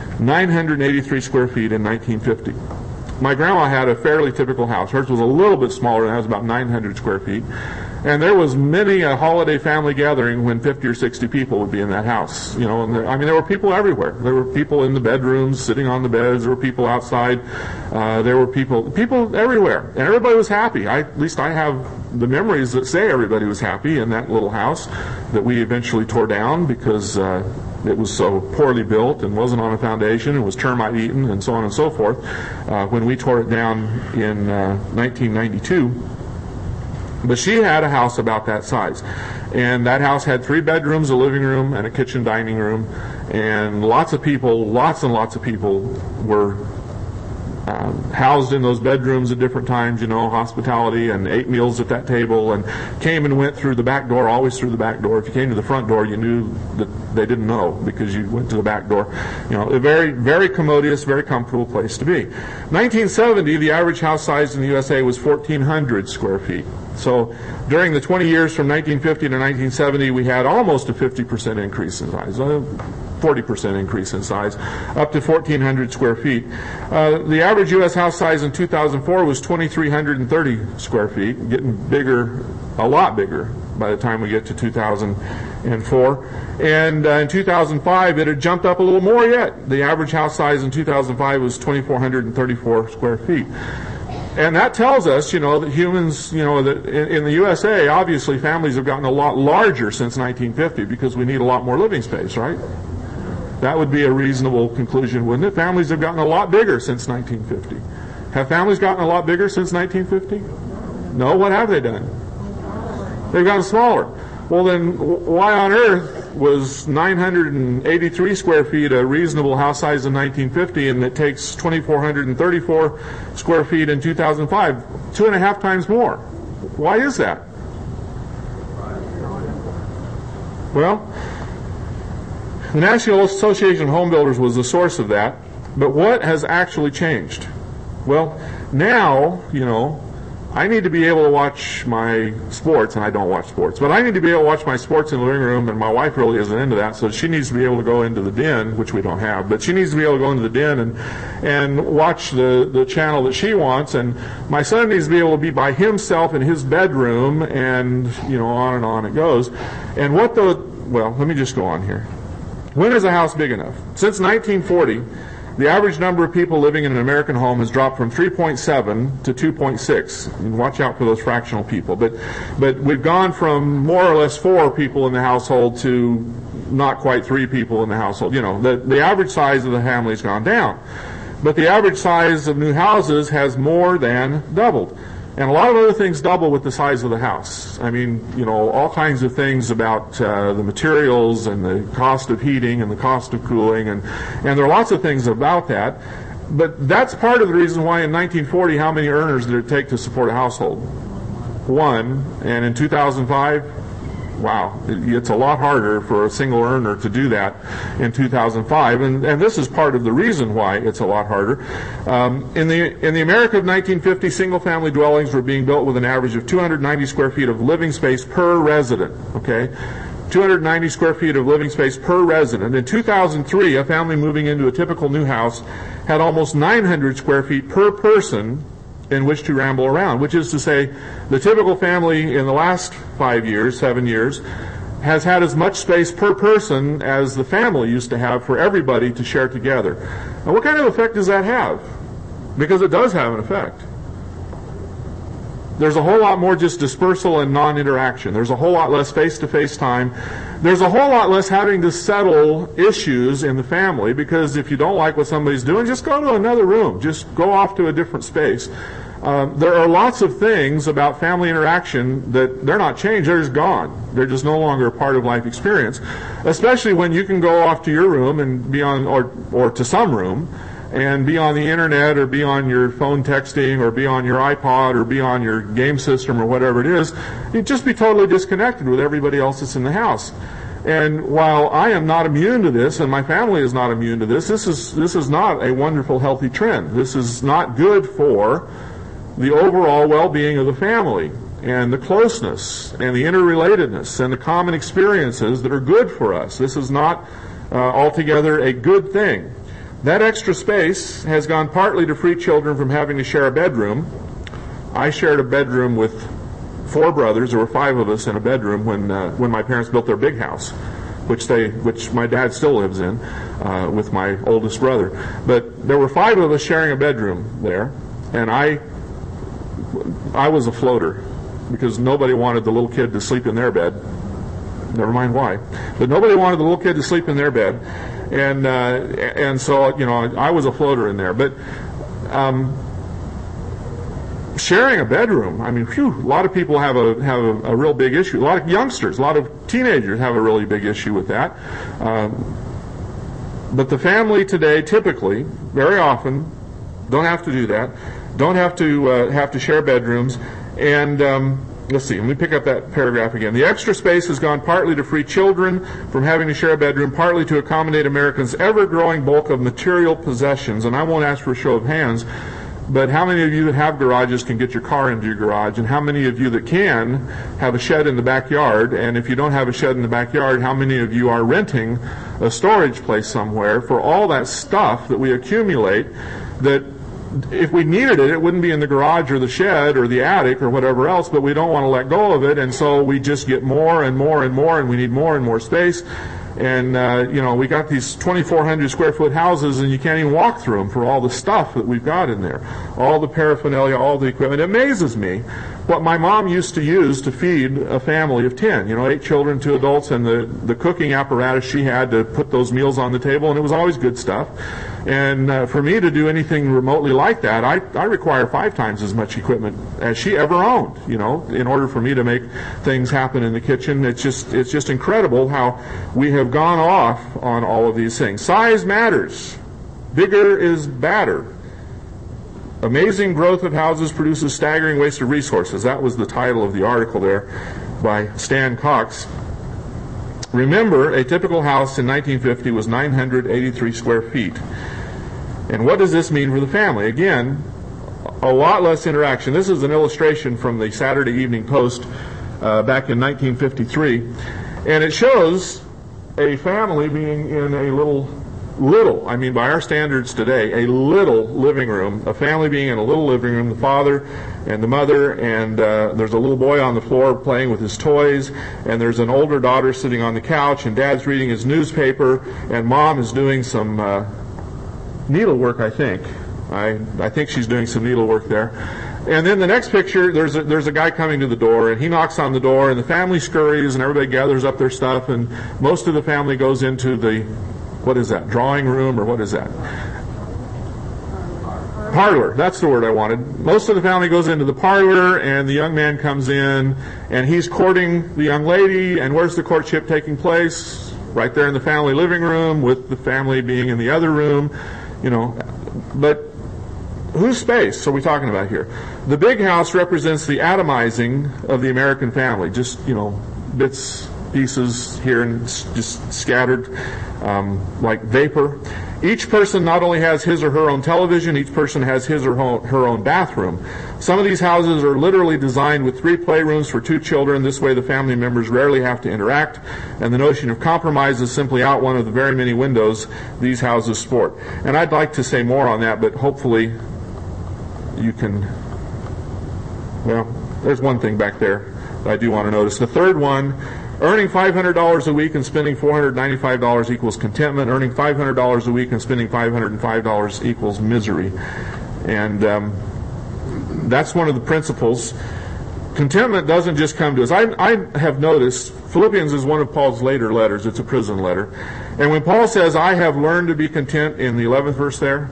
983 square feet in 1950. My grandma had a fairly typical house. Hers was a little bit smaller, and it was about 900 square feet. And there was many a holiday family gathering when 50 or 60 people would be in that house. And there were people everywhere. There were people in the bedrooms, sitting on the beds. There were people outside. There were people everywhere. And everybody was happy. At least I have the memories that say everybody was happy in that little house that we eventually tore down because it was so poorly built and wasn't on a foundation and was termite eaten and so on and so forth when we tore it down in 1992. But she had a house about that size. And that house had 3 bedrooms, a living room, and a kitchen dining room. And lots and lots of people were housed in those bedrooms at different times, hospitality, and ate meals at that table, and came and went through the back door, always through the back door. If you came to the front door, you knew that they didn't know because you went to the back door. A very, very commodious, very comfortable place to be. 1970, the average house size in the USA was 1,400 square feet. So during the 20 years from 1950 to 1970, we had almost a 50% increase in size, 40% increase in size, up to 1,400 square feet. The average U.S. house size in 2004 was 2,330 square feet, getting bigger, a lot bigger by the time we get to 2004. And in 2005, it had jumped up a little more yet. The average house size in 2005 was 2,434 square feet. And that tells us, that humans, that in the USA, obviously families have gotten a lot larger since 1950 because we need a lot more living space, right? That would be a reasonable conclusion, wouldn't it? Families have gotten a lot bigger since 1950. Have families gotten a lot bigger since 1950? No, what have they done? They've gotten smaller. Well, then why on earth was 983 square feet a reasonable house size in 1950, and it takes 2,434 square feet in 2005, 2.5 times more? Why is that? Well, the National Association of Home Builders was the source of that. But what has actually changed? Well, now, I need to be able to watch my sports, and I don't watch sports, but I need to be able to watch my sports in the living room, and my wife really isn't into that, so she needs to be able to go into the den, which we don't have, but she needs to be able to go into the den and watch the channel that she wants, and my son needs to be able to be by himself in his bedroom, and, on and on it goes. And well, let me just go on here. When is a house big enough? Since 1940, the average number of people living in an American home has dropped from 3.7 to 2.6. And watch out for those fractional people. But we've gone from more or less 4 people in the household to not quite 3 people in the household. The average size of the family has gone down. But the average size of new houses has more than doubled. And a lot of other things double with the size of the house. I mean, all kinds of things about the materials and the cost of heating and the cost of cooling, and there are lots of things about that. But that's part of the reason why in 1940, how many earners did it take to support a household? 1. And in 2005, wow, it's a lot harder for a single earner to do that in 2005, and this is part of the reason why it's a lot harder. In the America of 1950, single-family dwellings were being built with an average of 290 square feet of living space per resident. Okay, 290 square feet of living space per resident. In 2003, a family moving into a typical new house had almost 900 square feet per person in which to ramble around, which is to say, the typical family in the last 7 years, has had as much space per person as the family used to have for everybody to share together. And what kind of effect does that have? Because it does have an effect. There's a whole lot more just dispersal and non-interaction. There's a whole lot less face-to-face time. There's a whole lot less having to settle issues in the family, because if you don't like what somebody's doing, just go to another room. Just go off to a different space. There are lots of things about family interaction that they're not changed, they're just gone. They're just no longer a part of life experience, especially when you can go off to your room and be on, or to some room, and be on the internet, or be on your phone texting, or be on your iPod, or be on your game system, or whatever it is. You'd just be totally disconnected with everybody else that's in the house. And while I am not immune to this, and my family is not immune to this, this is not a wonderful, healthy trend. This is not good for the overall well-being of the family, and the closeness, and the interrelatedness, and the common experiences that are good for us. This is not altogether a good thing. That extra space has gone partly to free children from having to share a bedroom. I shared a bedroom with 4 brothers. There were 5 of us in a bedroom when my parents built their big house, which my dad still lives in with my oldest brother. But there were 5 of us sharing a bedroom there, and I was a floater, because nobody wanted the little kid to sleep in their bed. Never mind why, but nobody wanted the little kid to sleep in their bed, and so I was a floater in there. But sharing a bedroom, I mean, a lot of people have a real big issue. A lot of youngsters, a lot of teenagers have a really big issue with that. But the family today, typically, very often, don't have to do that. Don't have to share bedrooms. And let's see, let me pick up that paragraph again. The extra space has gone partly to free children from having to share a bedroom, partly to accommodate Americans' ever-growing bulk of material possessions. And I won't ask for a show of hands, but how many of you that have garages can get your car into your garage? And how many of you that can have a shed in the backyard? And if you don't have a shed in the backyard, how many of you are renting a storage place somewhere for all that stuff that we accumulate that if we needed it, it wouldn't be in the garage or the shed or the attic or whatever else, but we don't want to let go of it, and so we just get more and more and more, and we need more and more space. And, we got these 2,400 square foot houses, and you can't even walk through them for all the stuff that we've got in there. All the paraphernalia, all the equipment. It amazes me what my mom used to use to feed a family of 10. 8 children, 2 adults, and the cooking apparatus she had to put those meals on the table, and it was always good stuff. And for me to do anything remotely like that, I require 5 times as much equipment as she ever owned, in order for me to make things happen in the kitchen. It's just incredible how we have gone off on all of these things. Size matters. Bigger is badder. Amazing growth of houses produces staggering waste of resources. That was the title of the article there by Stan Cox. Remember, a typical house in 1950 was 983 square feet. And what does this mean for the family? Again, a lot less interaction. This is an illustration from the Saturday Evening Post back in 1953. And it shows a family being in a little, I mean by our standards today, a little living room, a family being in a little living room, the father and the mother, and there's a little boy on the floor playing with his toys, and there's an older daughter sitting on the couch, and dad's reading his newspaper, and mom is doing some needlework, I think. I think she's doing some needlework there. And then the next picture, there's a guy coming to the door, and he knocks on the door, and the family scurries, and everybody gathers up their stuff, and most of the family goes into the, what is that, drawing room, or what is that? Parlor. That's the word I wanted. Most of the family goes into the parlor, and the young man comes in, and he's courting the young lady, and where's the courtship taking place? Right there in the family living room, with the family being in the other room, but whose space are we talking about here? The big house represents the atomizing of the American family. Just, bits, pieces here and just scattered like vapor. Each person not only has his or her own television, each person has his or her own bathroom. Some of these houses are literally designed with 3 playrooms for 2 children. This way the family members rarely have to interact, and the notion of compromise is simply out one of the very many windows these houses sport. And I'd like to say more on that, but hopefully you can, there's one thing back there that I do want to notice. The third one, earning $500 a week and spending $495 equals contentment. Earning $500 a week and spending $505 equals misery. And that's one of the principles. Contentment doesn't just come to us. I have noticed Philippians is one of Paul's later letters. It's a prison letter. And when Paul says, I have learned to be content in the 11th verse there,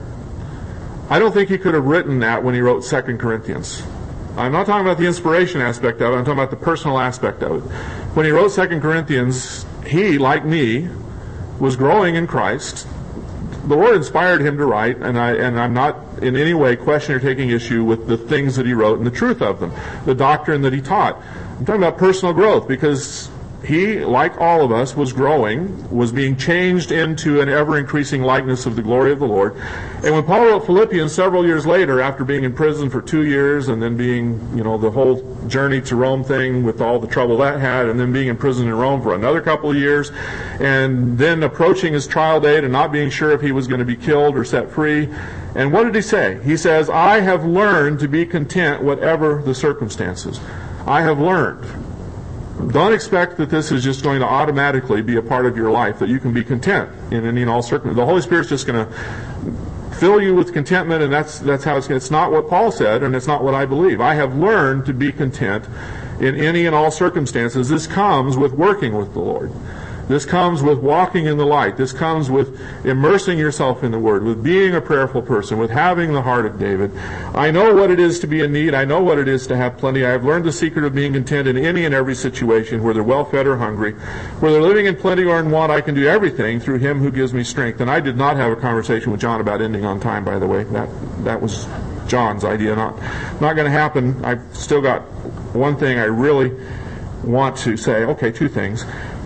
I don't think he could have written that when he wrote 2 Corinthians. I'm not talking about the inspiration aspect of it. I'm talking about the personal aspect of it. When he wrote 2 Corinthians, he, like me, was growing in Christ. The Lord inspired him to write, and I'm not in any way questioning or taking issue with the things that he wrote and the truth of them, the doctrine that he taught. I'm talking about personal growth, because he, like all of us, was growing, was being changed into an ever-increasing likeness of the glory of the Lord. And when Paul wrote Philippians several years later, after being in prison for 2 years, and then being, the whole journey to Rome thing with all the trouble that had, and then being in prison in Rome for another couple of years, and then approaching his trial date and not being sure if he was going to be killed or set free. And what did he say? He says, I have learned to be content whatever the circumstances. I have learned. Don't expect that this is just going to automatically be a part of your life, that you can be content in any and all circumstances. The Holy Spirit's just going to fill you with contentment, and that's how it's not what Paul said, and it's not what I believe. I have learned to be content in any and all circumstances. This comes with working with the Lord. This comes with walking in the light. This comes with immersing yourself in the Word, with being a prayerful person, with having the heart of David. I know what it is to be in need. I know what it is to have plenty. I have learned the secret of being content in any and every situation, whether well-fed or hungry. Whether living in plenty or in want, I can do everything through Him who gives me strength. And I did not have a conversation with John about ending on time, by the way. That was John's idea. Not going to happen. I've still got one thing I really want to say. Okay, 2 things.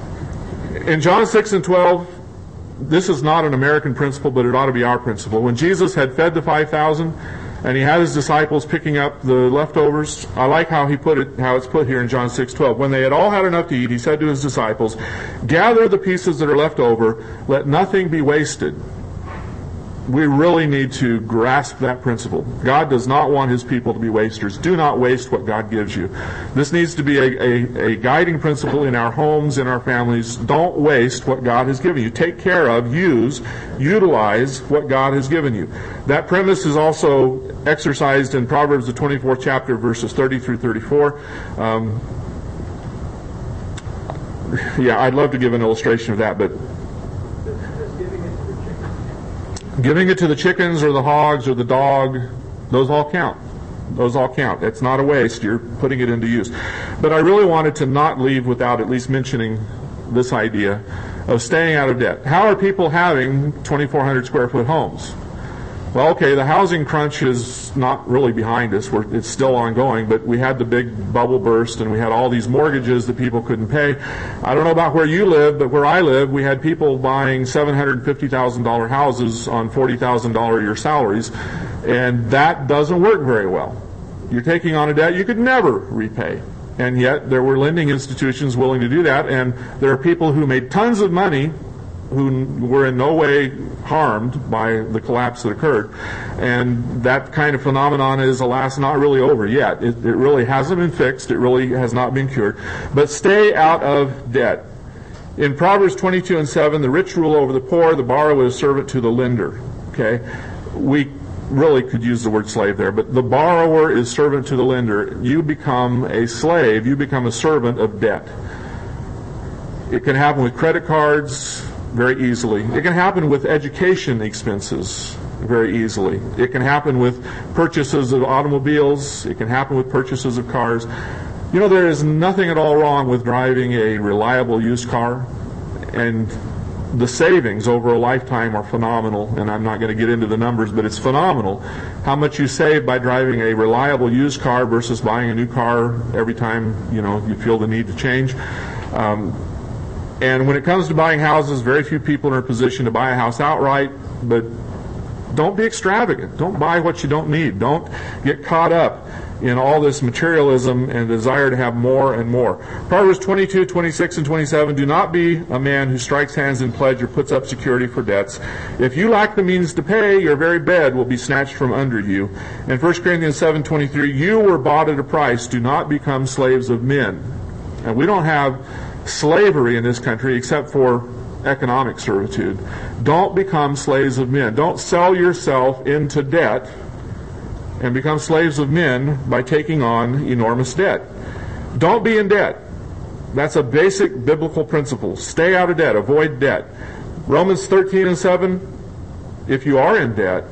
In John 6 and 12, this is not an American principle, but it ought to be our principle. When Jesus had fed the 5,000, and he had his disciples picking up the leftovers, I like how it's put here in John 6:12. When they had all had enough to eat, he said to his disciples, gather the pieces that are left over, let nothing be wasted. We really need to grasp that principle. God does not want His people to be wasters. Do not waste what God gives you. This needs to be a guiding principle in our homes, in our families. Don't waste what God has given you. Take care of, utilize what God has given you. That premise is also exercised in Proverbs, the 24th chapter, verses 30 through 34. I'd love to give an illustration of that, but giving it to the chickens or the hogs or the dog, those all count. Those all count. It's not a waste. You're putting it into use. But I really wanted to not leave without at least mentioning this idea of staying out of debt. How are people having 2,400 square foot homes? Well, okay, the housing crunch is not really behind us. It's still ongoing, but we had the big bubble burst, and we had all these mortgages that people couldn't pay. I don't know about where you live, but where I live, we had people buying $750,000 houses on $40,000 a year salaries, and that doesn't work very well. You're taking on a debt you could never repay. And yet there were lending institutions willing to do that, and there are people who made tons of money who were in no way harmed by the collapse that occurred. And that kind of phenomenon is, alas, not really over yet. It really hasn't been fixed. It really has not been cured. But stay out of debt. In Proverbs 22:7, the rich rule over the poor, the borrower is servant to the lender. Okay? We really could use the word slave there, but the borrower is servant to the lender. You become a slave. You become a servant of debt. It can happen with credit cards very easily. It can happen with education expenses very easily. It can happen with purchases of automobiles. It can happen with purchases of cars. You know, there is nothing at all wrong with driving a reliable used car, and the savings over a lifetime are phenomenal, and I'm not going to get into the numbers, but it's phenomenal how much you save by driving a reliable used car versus buying a new car every time, you feel the need to change. And when it comes to buying houses, very few people are in a position to buy a house outright, but don't be extravagant. Don't buy what you don't need. Don't get caught up in all this materialism and desire to have more and more. Proverbs 22, 26, and 27, do not be a man who strikes hands in pledge or puts up security for debts. If you lack the means to pay, your very bed will be snatched from under you. And 1 Corinthians 7:23, you were bought at a price. Do not become slaves of men. And we don't have slavery in this country except for economic servitude. Don't become slaves of men. Don't sell yourself into debt and become slaves of men by taking on enormous debt. Don't be in debt. That's a basic biblical principle. Stay out of debt. Avoid debt. Romans 13:7, if you are in debt,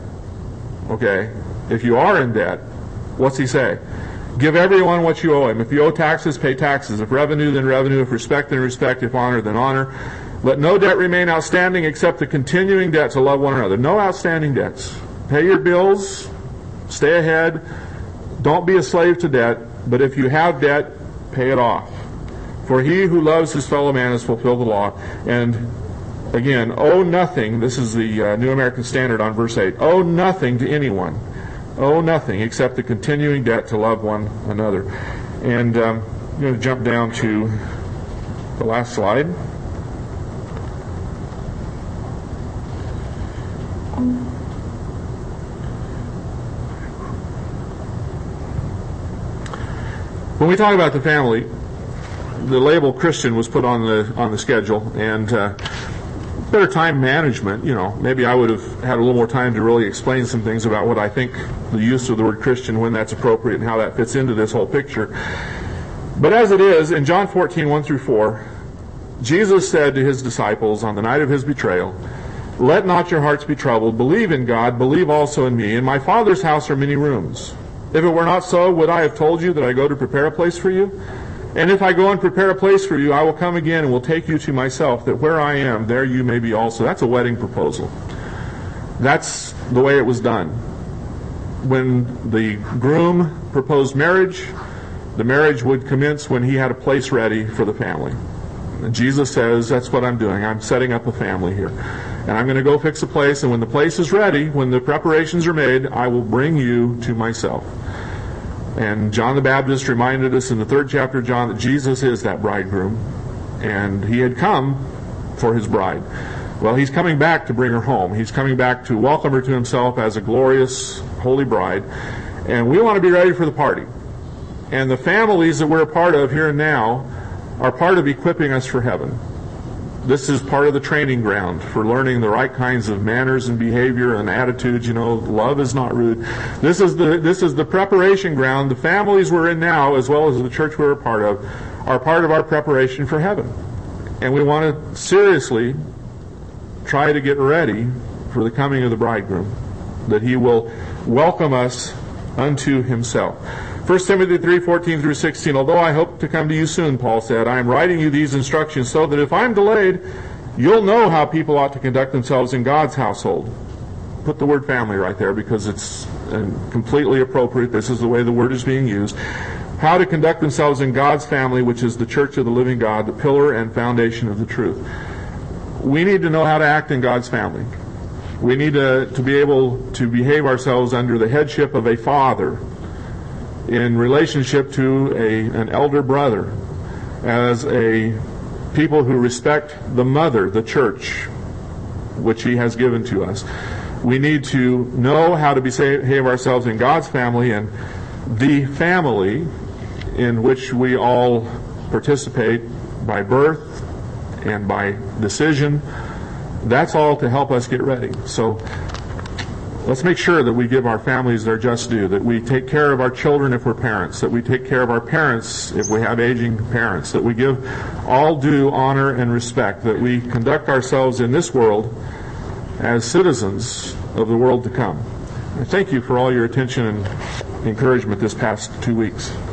what's he say? Give everyone what you owe him. If you owe taxes, pay taxes. If revenue, then revenue. If respect, then respect. If honor, then honor. Let no debt remain outstanding except the continuing debt to love one another. No outstanding debts. Pay your bills. Stay ahead. Don't be a slave to debt. But if you have debt, pay it off. For he who loves his fellow man has fulfilled the law. And again, owe nothing. This is the New American Standard on verse 8. Owe nothing to anyone. Owe nothing except the continuing debt to love one another. And I'm going to jump down to the last slide. When we talk about the family, the label Christian was put on the schedule, and better time management, maybe I would have had a little more time to really explain some things about what I think the use of the word Christian, when that's appropriate, and how that fits into this whole picture. But as it is, in John 14, 1-4, Jesus said to his disciples on the night of his betrayal, let not your hearts be troubled. Believe in God. Believe also in me. In my Father's house are many rooms. If it were not so, would I have told you that I go to prepare a place for you? And if I go and prepare a place for you, I will come again and will take you to myself, that where I am, there you may be also. That's a wedding proposal. That's the way it was done. When the groom proposed marriage, the marriage would commence when he had a place ready for the family. And Jesus says, that's what I'm doing. I'm setting up a family here. And I'm going to go fix a place, and when the place is ready, when the preparations are made, I will bring you to myself. And John the Baptist reminded us in the 3rd chapter of John that Jesus is that bridegroom, and he had come for his bride. Well, he's coming back to bring her home. He's coming back to welcome her to himself as a glorious, holy bride. And we want to be ready for the party. And the families that we're a part of here and now are part of equipping us for heaven. This is part of the training ground for learning the right kinds of manners and behavior and attitudes. Love is not rude. This is the preparation ground. The families we're in now, as well as the church we're a part of, are part of our preparation for heaven. And we want to seriously try to get ready for the coming of the bridegroom, that he will welcome us unto himself. 1 Timothy 3:14-16, although I hope to come to you soon, Paul said, I am writing you these instructions so that if I am delayed, you'll know how people ought to conduct themselves in God's household, put the word family right there because it's completely appropriate. This is the way the word is being used. How to conduct themselves in God's family, which is the church of the living God, the pillar and foundation of the truth. We need to know how to act in God's family. We need to be able to behave ourselves under the headship of a father, in relationship to an elder brother, as a people who respect the mother, the church, which He has given to us. We need to know how to behave ourselves in God's family, and the family in which we all participate by birth and by decision. That's all to help us get ready. So let's make sure that we give our families their just due, that we take care of our children if we're parents, that we take care of our parents if we have aging parents, that we give all due honor and respect, that we conduct ourselves in this world as citizens of the world to come. I thank you for all your attention and encouragement this past 2 weeks.